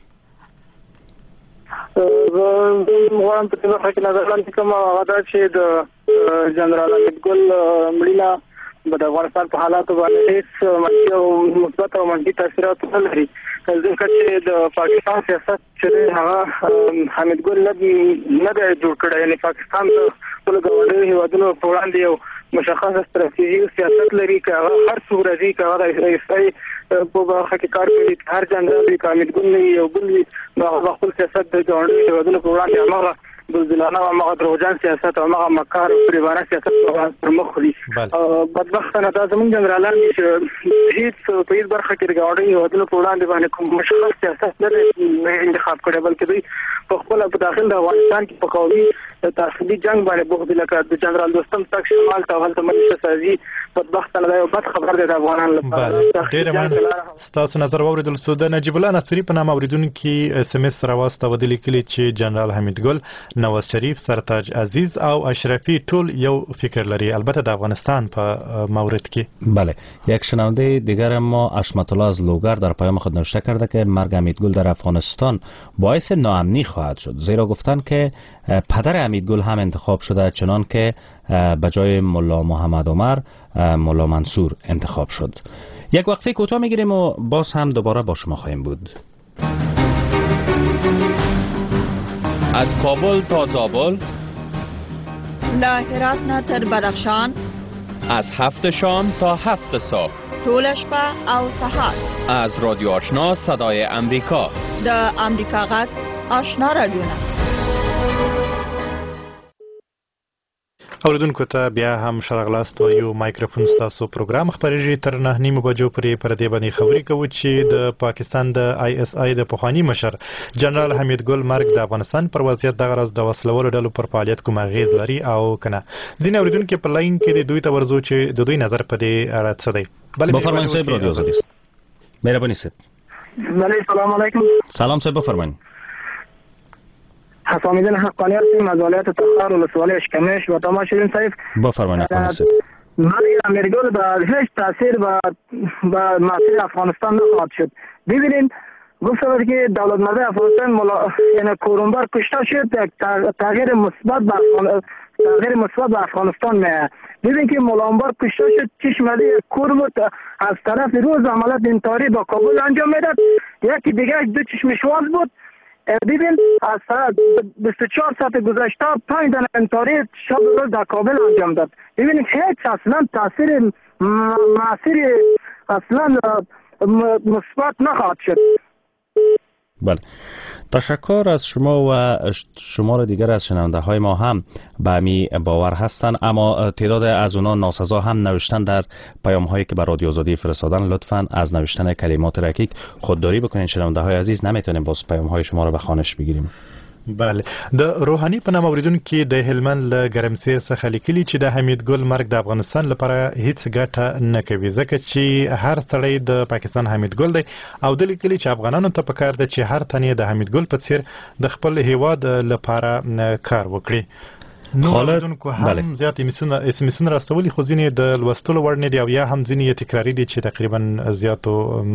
Speaker 6: زه غواړم په دې وخت کې نظر لاندې کوم هغه دا چې د جنرال امیدګل مړینه د افغانستان په حالاتو باندې هیڅ منفي او مثبت او منفي تاثیرات نه لري، ځکه چې د پاکستان سیاست چې هغه حمیدګل نه نه دی جوړ کړی. یعنې پاکستان د خپلو ګاونډیو هېوادونو په وړاندې یو مشخص استراتیژي سیاست لري که هغه هر څوک راځي، که هغه د اسرائیل په برخه کې کار کوي، هر جنرال وي، که امیدګل نه وي یو بل وي، نو هغه خپل سیاست د ګاونډیو هېوادونو په وړاندې هماغه بلدلانه او هغه دروغجن سیاست او هغه مکار او فریبانه سیاست پر مخ وړي. بدبختانه دا زموږ جنرالان دي چې هیڅ په هیڅ برخه کې د ګاونډیو هېوادونو په وړاندې باندې کوم مشخص سیاست نه دی انتخاب کړی، بلکې دوی په خپله په داخل د افغانستان کې په قومي تعصبي جنګ باندې بوخت دي، لکه د جنرال دوستم تک شمال ته هلته ملیشه سازي. بدبختانه دا یو بد خبر دی د افغانانو لپاره.
Speaker 1: ډېره مننه. ستاسو نظر واورېدل سو. د نجیب الله نصري په نامه اورېدونکي اس ام اس راواستوه، د لیکلي چې جنرال حمیدګل، نواز شریف، سرتاج عزیز او اشرفی ټول یو فکر لري، البته د افغانستان په مورد کې.
Speaker 2: بله. یک شنونده دیگر ما اشمت الله از لوگر در پیام خود نوشته کرده که مرگ امیدگل در افغانستان باعث ناامنی خواهد شد، زیرا گفتن که پدر امیدگل هم انتخاب شده، چنان که به جای ملا محمد عمر ملا منصور انتخاب شد. یک وقفه کوتاه میگیریم و باز هم دوباره با شما خواهیم بود.
Speaker 17: از کابل تا زابل،
Speaker 18: له هرات نه تر بدخشان،
Speaker 17: از هفت شام تا هفت صبح،
Speaker 18: ټول شپه او سهار،
Speaker 17: از رادیو آشنا صدای امریکا،
Speaker 18: د امریکا غږ آشنا رادیو.
Speaker 1: اوریدونکو ته بیا هم شرغلاست و یو مایکروفون ستاسو پروګرام خبرېږي تر نه نیمو بجو پورې پر دې باندې خبرې کوو چې د پاکستان د آی اس آی د پخوانی مشر جنرال حمید ګل مرګ د افغانستان پر وضعیت دغه راز د وسلوالو ډلو پر فعالیت کوم اغیز لري او کنه. ځینې اوریدونکو په لاین کې د دوی ته ورزو چې د دوی نظر په دې اړه څه دی.
Speaker 2: بفرمایئ صاحب رادیو آزادی. مهرباني صاحب.
Speaker 4: بله سلام علیکم.
Speaker 2: سلام صاحب بفرمایئ.
Speaker 4: حسامیدین حقانیت مزالیت تخار ولسوالی اشکمش و تمام شیرین صاحب.
Speaker 2: بفرمایئ حقانیت صاحب.
Speaker 4: مرگ امیرگل به هیچ تاثیر به به مسیر افغانستان نخواهد شد. ببینید گفتم که دولت مرد افغانستان ملا یعنی کورونبر کشته شد، تغییر مثبت به تغییر مثبت به افغانستان میاد. ببین که ملامبر کشته شد، چشمالی کور بود از طرف روز عملیات انتحاری با کابل انجام میداد، یکی دیگه دو چشمشواز بود. ببین از طرف بیست و چهار ساعت گذشته پنج دانه انتحاری شب روز در کابل انجام داد. ببینید هیچ اصلا تاثیر مسیر اصلا مثبت نخواهد شد.
Speaker 2: بله، تشکر از شما و شمار دیگر از شنونده های ما هم به همی باور هستند، اما تعداد از اونا ناسزا هم نوشتن در پیام هایی که به رادیو آزادی فرستادن. لطفاً از نوشتن کلمات رکیک خودداری بکنین شنونده های عزیز، نمیتونیم باز پیام های شما رو به خوانش بگیریم.
Speaker 1: بله، د روحاني په نام اوریدونکو د هلمند له ګرمسیر څخه لیکلي چې د حمید ګل مرګ د افغانستان لپاره هیڅ ګټه نه کوي، ځکه چې هر سړی د پاکستان حمید ګل دی او د لیکلي چې افغانانو ته پکار ده چې هر تنه د حمید ګل په څیر د خپل هیواد لپاره کار وکړي. نو اوریدونکو هم زیات اسمسونه راستولي، خو ځینې د لوستلو وړ نه دي او یا هم ځینې تکراری دي چې تقریبا زیاتو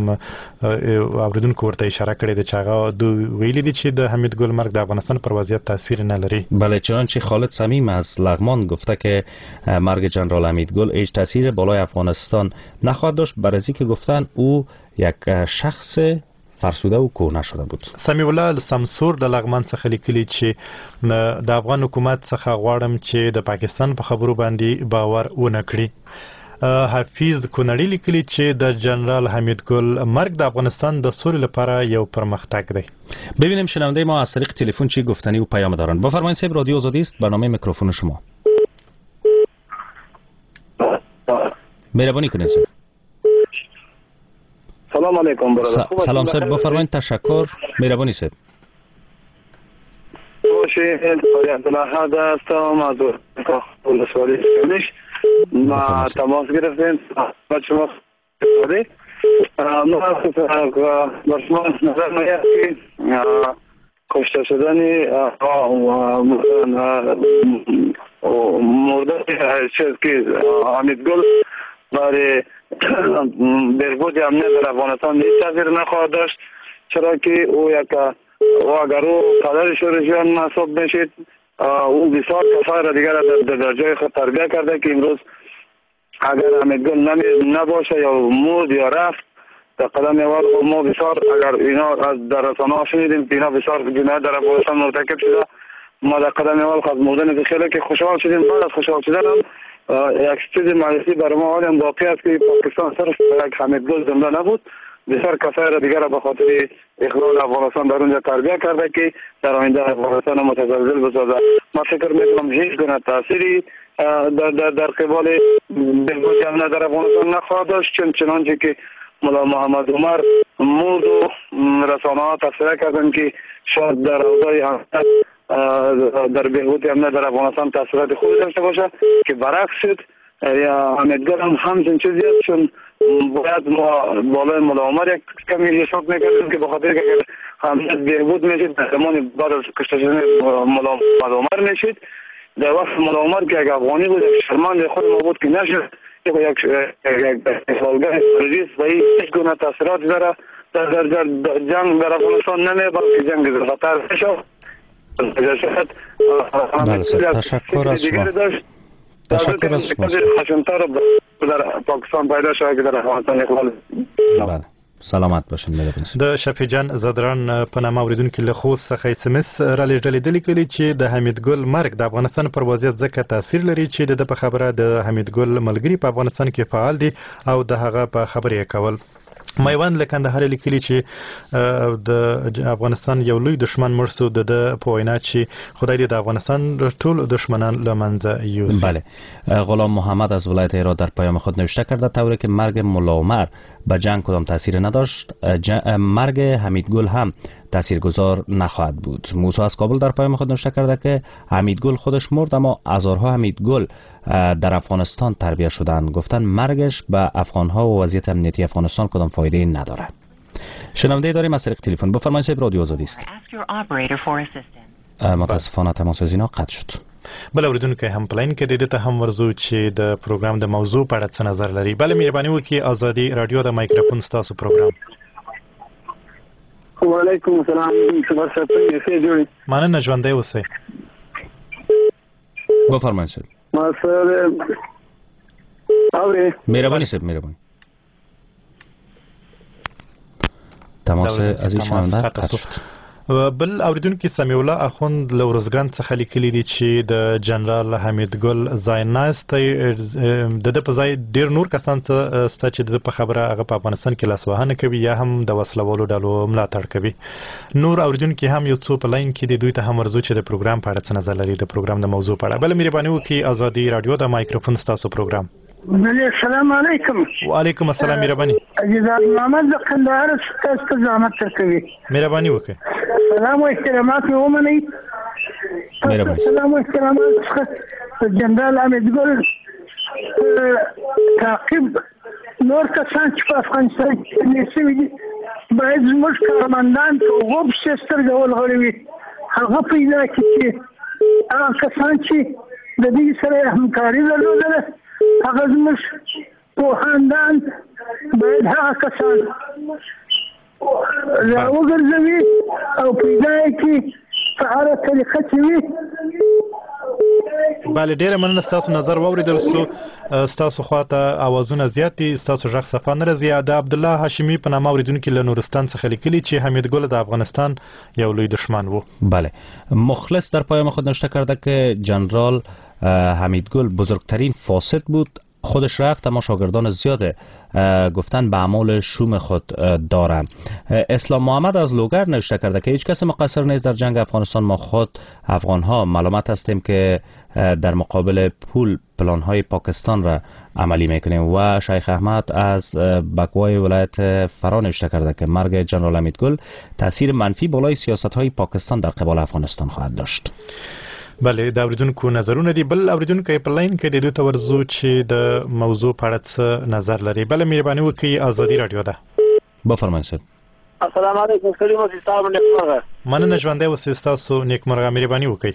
Speaker 1: اوریدونکو ورته اشاره کړې ده چې هغه دوی ویلي دي چې د حمید ګل مرګ د افغانستان پر وضعیت تاثیر نه لري.
Speaker 2: بله، چنانچه خالد صمیم از لغمان گفته که مرگ جنرال حمید گل هیچ تاثیر بالای افغانستان نخواهد داشت، برای که گفتن او یک شخص فرسوده و کهنه شده بود.
Speaker 1: سمیع الله سمسور د لغمان څخه لیکلي چې د افغان حکومت څخه غواړم چې د پاکستان په خبرو باندې باور ونه کړي. حفیظ کونړی لیکلي چې د جنرال حمید ګل مرګ د افغانستان د سولې لپاره یو پرمختګ دی.
Speaker 2: ببینیم شنونده ما از طریق تلفن چی گفتنی و پیام دارن. بفرمایید صاحب، رادیو آزادی است، برنامه میکروفون شما. مهربانی کنید صاحب.
Speaker 23: سلام علیکم برادر.
Speaker 2: سلام صاحب بفرمایید. تشکر، مهربانی صاحب.
Speaker 23: باشه عبدالله هذا استام از ولسوالی کنش ما تماس گرفتیم با شما سوالی ما با شما نظر میاد که کشته شدنی مرده چیز که حمید گل برای بهبود امنیت در افغانستان هیچ تاثیر نخواهد داشت، چرا که او یک و اگر او پدر شورشیان محسوب میشید، او بسیار کسای را دیگر در, در جای خود تربیه کرده که امروز اگر حمید گل نباشه یا مرد یا رفت در قدم اول ما بسیار اگر اینا از در رسانه ها شنیدیم که اینا بسیار جنایت در افغانستان مرتکب شده، ما در قدم اول خود مردن خیلی که خوشحال شدیم. بعد از خوشحال شدن هم یک چیز معرفی برای ما حالی هم واقعی است که پاکستان صرف یک حمید گل زنده نبود، بسیار کسای را دیگر به خاطر اخلال افغانستان در اونجا تربیه کرده که در آینده افغانستان متزلزل بسازه. ما فکر میکنم هیچ گونه تأثیری در در در قبال بهبود امنیت در افغانستان نخواهد داشت، چون چنانچه که ملا محمد عمر مرد و رسانه ها تفسیر کردن که شاید در اوضاع امنیت در بهبود امنیت در افغانستان تاثیرات خوبی داشته باشه، که برعکس شد. یا حمید گل هم همچین چیزی است، چون باید ما بالای ملا عمر یک کمی حساب میکردیم که بخاطر که امنیت بهبود میشید در زمان بعد از کشته شدن ملا محمد عمر میشید، در وقت ملا عمر که یک افغانی بود، یک شرمند خود ما بود که نشد، یک یک اخلالگاه تروریست و هیچ گونه تاثیراتی داره در در جنگ در افغانستان نمی، بلکه جنگ خطر نشد.
Speaker 2: بله سر تشکر از شما. تشکر از شما.
Speaker 23: خشمتر در پاکستان پیدا شده که در افغانستان اخلال.
Speaker 2: بله سلامت باشین.
Speaker 1: د شفیع جان زدران په نامه اوریدونکو له خوست څخه اس ام اس را لېږلې د لیکلي چې د حمید ګل مرګ د افغانستان پر وضعیت ځکه تاثیر لري چې د په خبره د حمید ګل ملګری په افغانستان کې فعال دي او د هغه په خبرې کول. میوند له کندهار لیکلي چې د افغانستان یو لوی دشمن مرسو د په وینا چې خدای دې د افغانستان ټول دشمنان له منځه یوسي.
Speaker 2: بله، غلام محمد از ولایت هرات در پیام خود نوشته کرده طوری که مرگ ملا عمر به جنگ کدام تاثیر نداشت، مرگ حمیدگل هم تاثیرگذار نخواهد بود. موسی از کابل در پیام خود نوشته کرده که حمیدگل خودش مرد اما هزارها حمیدگل در افغانستان تربیت شدند. گفتن مرگش به افغانها و وضعیت امنیتی افغانستان کدام فایده نداره. شنونده داریم از طریق تلفن. بفرمایید صاحب، رادیو آزادی است. متاسفانه تماس از اینا قطع شد.
Speaker 1: بل اوریدونکو هم پلاین کې د دې ته هم ورزو چې د پروګرام د موضوع په اړه څه نظر لري. بل مهرباني وکړئ ازادي رادیو د مایکروفون ستاسو پروګرام.
Speaker 23: وعلیکم السلام. خبر ساتي څه جوړي؟
Speaker 1: مننه، ژوندۍ اوسئ.
Speaker 2: بفرمایئ.
Speaker 23: ما سره اوره
Speaker 2: مهرباني صاحب، مهرباني. تماس از این شنونده قطع شد.
Speaker 1: بل اوریدونکو سمیع الله اخوند له ورزګان څخه لیکلي دي چې د جنرال حمیدګل ځایناست د د په ځای ډیر نور کسان څه ست چې د په خبره هغه په افغانستان کې لاسوهنه کوي یا هم د وسلوالو ډلو ملاتړ کوي. نور اوریدونکو هم یو څو په لاین کې د دوی ته هم ورزو چې د پروګرام په اړه څه نظر لري، د پروګرام د موضوع په اړه. بل مهرباني وکړئ ازادي رادیو د مایکروفون ستاسو پروګرام.
Speaker 3: السلام علیکم.
Speaker 1: وعلیکم السلام. مهرباني.
Speaker 3: عزیزان محمد کندهار ستاسو زحمت کوي.
Speaker 1: مهرباني وکړئ.
Speaker 3: سلام و احترامات مې ومنئ.
Speaker 2: مهرباني.
Speaker 3: سلام و احترامات څخه جنرال حمیدګل تعقیب نور کسان چې په افغانستان کې نشوي دي باید زموږ کارمندان په اوږو پسې سترګې ولغړوي. هغه پیدا کړي چې هغه کسان چې د دې سره همکاري درلودله هغه زموږ پوهاندان باید هغه کسان راوګرځوي او پیدا کړي په هره طریقه چې وي.
Speaker 1: بله، ډیره مننه. ستاسو نظر واوریدل سو. ستاسو خواته اوازونه زیات دي، ستاسو غږ صفا نه راځي. د عبدالله هاشمي په نامه اوریدونکي له نورستان څخه لیکلي چې حمیدګل د افغانستان یو لوی دشمن و.
Speaker 2: بله، مخلص در پیام خود نوشته کرده که جنرال حمیدگل بزرگترین فاسد بود، خودش رفت اما شاگردان زیاد گفتن به اعمال شوم خود داره. اسلام محمد از لوگر نوشته کرده که هیچ کس مقصر نیست در جنگ افغانستان، ما خود افغان ها ملامت هستیم که در مقابل پول پلان های پاکستان را عملی میکنیم. و شیخ احمد از بکوای ولایت فرا نوشته کرده که مرگ جنرال حمیدگل تاثیر منفی بالای سیاست های پاکستان در قبال افغانستان خواهد داشت.
Speaker 1: بله، د اوریدونکو نظرونه دي. بل اوریدونکو په لاین کې د دوی ته ورزو چې د موضوع په اړه څه نظر لري. بل مهرباني وکړئ ازادي رادیو ده.
Speaker 2: بفرمایئ صاحب.
Speaker 23: السلام علیکم. سلام او ستاسو نیکمرغه.
Speaker 1: مننه، ژوندۍ اوسئ. ستاسو نیکمرغه. مهرباني وکړئ.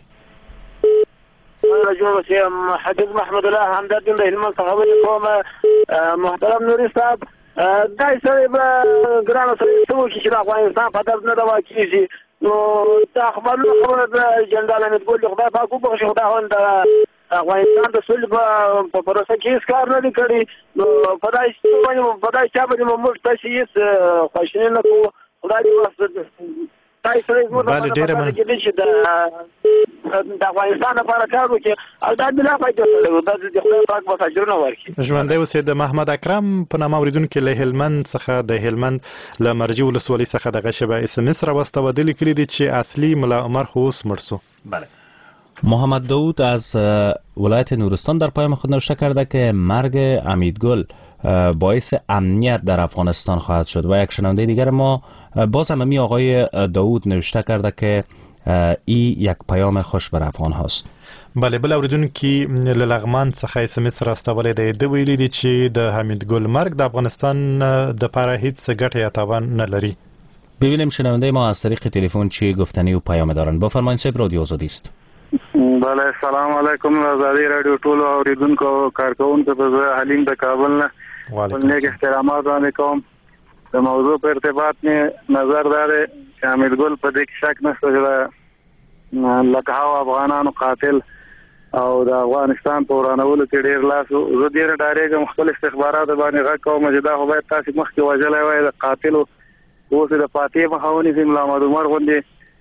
Speaker 23: جوړ شي حبیب محمد الله همدرد د هلمند څخه کوم. محترم نوري صاحب، دای سره به ګرانه سره څو چې د افغانستان په درد نه دا واکېږي نو دا خبرونه خبره د جنرال حمیدګل خدای پاک وبخښي، خدای هون د افغانستان د صلح په پروسه کې هیڅ کار نه دی کړی. نو په دای باندې په دای چا باندې موږ تاسو هیڅ خوښنه نه کوو. خدای دې واسطه دای سره موږ
Speaker 1: بله، ډیره مننه.
Speaker 23: چې د افغانستان لپاره کار وکړي او دا بلا فایده لري. دا د خدای پاک په اجرونه ورکړي.
Speaker 1: ژوندۍ اوسئ. د محمد اکرم په نامه اوریدونکي له هلمند څخه د هلمند له مرجع ولسوالۍ څخه دغه شبه اس ام اس راوستو د لیکلي دي چې اصلي ملا عمر خو اوس مړ سو.
Speaker 2: بله. محمد داود از ولایت نورستان در پیام خود نوشته کرده که مرگ حمیدگل باعث امنیت در افغانستان خواهد شد. و یک شنونده دیگر ما باز هم می آقای داود نوشته کرده که ای یک پیام خوش بر افغان هاست.
Speaker 1: بله، بل اوریدونکي له لغمان څخه اس ام اس راستولی دی. د ویلي دي چې د حمیدګل مرګ د افغانستان د لپاره هیڅ ګټه یا تاوان نه لري.
Speaker 2: ببینیم شنونده ما از طریق تلفن چی گفتنی و پیام دارن. بفرمایید صاحب، رادیو آزادی است.
Speaker 23: بله، سلام علیکم. آزادی رادیو ټول اوریدونکو کارکونکو ته حلیم د کابل نه نیک احترامات باندې کوم. د موضوع په ارتباط نه نظر دار چې حمیدګل په دې کې شک نشته چې لکه هغه افغانانو قاتل او د افغانستان په ورانولو کې ډیر لاس زه ډیر ډارېږم. خپل استخبارات باندې غږ کوم چې دا خو باید تاسو مخکې وژلای وای د قاتل اوس د فاتح مخاوني سیم محمد عمر غوندي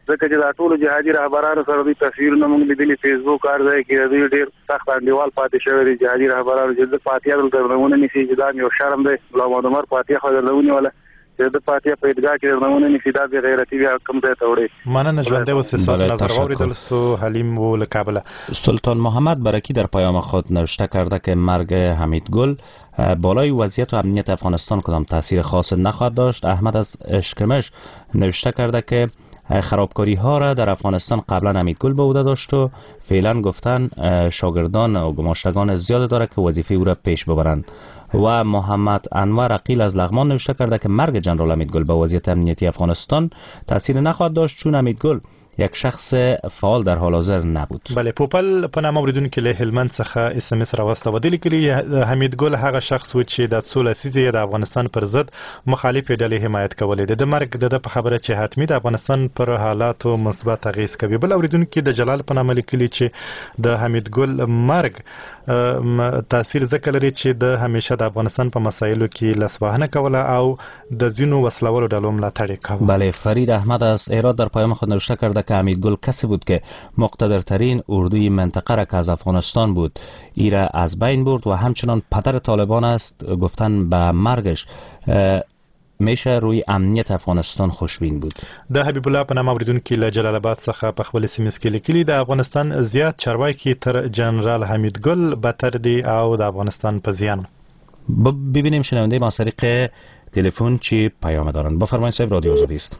Speaker 6: ځکه چې دا ټول جهادي رهبرانو سره د تصویرونه موږ لیدلي فیسبوک ارزای کې دوی ډیر سخت انډیوال پاتې شوی دي جهادي رهبرانو چې د فاتحه درنونه نشي چې دا یو شرم دی غلام عمر فاتحه خو درنونه ولا چې د فاتحه په ادعا کې درنونه نشي دا به غیرتی بیا کم ځای ته وړي
Speaker 1: مننه ژوندې وسه نظر واوریدل سو حلیم و لکابل.
Speaker 2: سلطان محمد برکی در پیام خود نوشته کرده که مرگ حمید گل بالای وضعیت و امنیت افغانستان کدام تاثیر خاص نخواهد داشت. احمد از اشکمش نوشته کرده که خرابکاری ها را در افغانستان قبلا حمید گل به عهده داشت و فعلا گفتن شاگردان و گماشتگان زیاد داره که وظیفه او را پیش ببرند. و محمد انور عقیل از لغمان نوشته کرده که مرگ جنرال حمید گل به وضعیت امنیتی افغانستان تاثیر نخواهد داشت چون حمید گل یک شخص فعال در حال حاضر نبود.
Speaker 1: بله پوپل په نامه اوریدونکو له هلمند څخه اس ام اس راوستو د لیکلي حمید ګل هغه شخص و چې د څو لسیزې د افغانستان پر ضد مخالف ډلې حمایت کولې د مرګ د په خبره چې حتمی د افغانستان پر حالاتو مثبت اغیز کوي. بل اوریدونکو د جلال په نامه لیکلي چې د حمید ګل مرګ تاثیر ځکه لري چې د همیشه د افغانستان په مسایلو کې لاسوهنه کوله او د زینو وسلوالو ډلو ملاتړ کوله.
Speaker 2: بله فرید احمد از ایران در پیام خود نوشته کرده که حمید گل کسی بود که مقتدرترین اردوی منطقه را که از افغانستان بود ای را از بین برد و همچنان پدر طالبان است. گفتن به مرگش میشه روی امنیت افغانستان خوشبین بود.
Speaker 1: د حبیب الله په نامه اوریدونکو له جلال آباد څخه په خپل سیمس کې لیکلي د افغانستان زیات چارواکي تر جنرال حمید گل بدتر دی او د افغانستان په زیان.
Speaker 2: ببینیم شنونده ما طریق تلفن چی پیام دارن. بفرمایید صاحب رادیو آزادی است.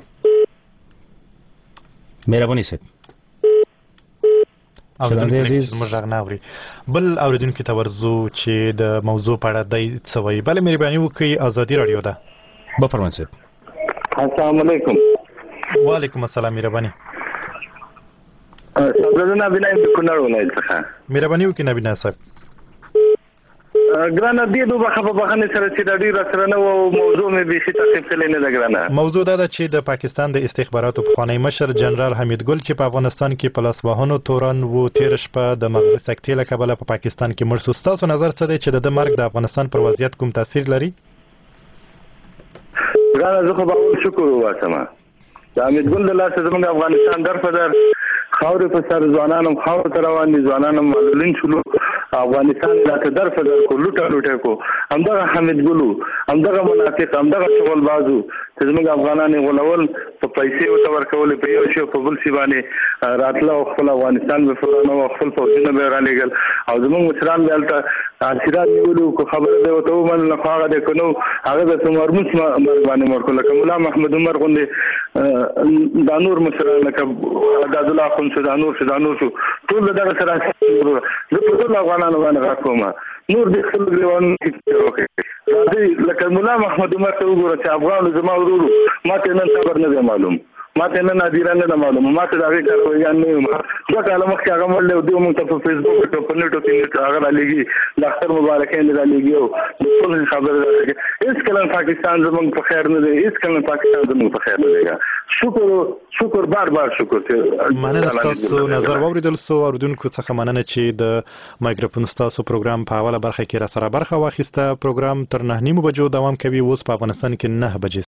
Speaker 2: مهرباني صاحب.
Speaker 1: اوریدونکو موږ غږ نه اوري. بل اوریدونکو ته ورزو چې د موضوع په اړه د څه وایي. بل مهرباني وکړئ آزادي رادیو ده.
Speaker 2: بفرمایید صاحب.
Speaker 7: السلام علیکم.
Speaker 1: وعلیکم السلام مهرباني.
Speaker 7: صبرنا بنا د کونړ ولایت څخه.
Speaker 1: مهرباني وکړئ نبینا صاحب.
Speaker 7: ګرانه دې دوه خبره بخنه سره چې د ډیر سره نو موضوع مې به څه تفصیل نه لګرانه.
Speaker 1: موضوع دا ده چې د پاکستان د استخباراتو پخوانی مشر جنرال حمید ګل چې په افغانستان کې پلاس واهونو تورن وو تیر شپه د مغزي سکتې له کبله په پاکستان کې مړ شو. تاسو نظر څه دی چې د مرګ د افغانستان پر وضعیت کوم تاثیر لري؟
Speaker 7: ګرانه زه خو به شکر واسم. د حمید ګل د لاسه زموږ افغانستان در په در خاورې په سر ځوانانو خاور ته روان دي ځوانانو معلولین شلو افغانستان راته در په در کو لوټه لوټه کو همدغه حمید ګلو همدغه منافق همدغه شغل بازو چې زموږ افغانان غولول په پیسې او تور کول په یو شی په بل سی باندې راتله او خپل افغانستان په فرانو او خپل فوجونه به را لېګل او زموږ مشران دلته اصرار نیولو کو خبره دی وته ومن نه خاغه ده کنو هغه د مرموس باندې مرکو لکه مولا محمد عمر غوندي د نور مشران لکه د الله خون سودانور سودانور ټول دغه سره زه په ټول افغانانو باندې راکوم نور د خپل ګریوان کې راځي لکه مولا محمد عمر ته وګوره چې افغان زما ورور ماته نن خبر نه معلوم ماته نه نادران نه معلوم ماته دا غي کاروي نه ما دا کله مخکې هغه مړ له دوه مونږ په فیسبوک او په نیټو کې هغه لګي د اختر مبارکین دا لګي او د ټول خبره ده هیڅ کله پاکستان زموږ په خیر نه دی هیڅ کله پاکستان زموږ په خیر نه دی. شکر شکر بار بار شکر چې
Speaker 1: مننه تاسو نظر واوریدل سو اوردونکو څخه مننه چې د مایکروفون تاسو پروګرام په حواله برخه کې را سره برخه واخیسته. پروګرام تر نه نیمو بجو دوام کوي. اوس په افغانستان کې نه بجې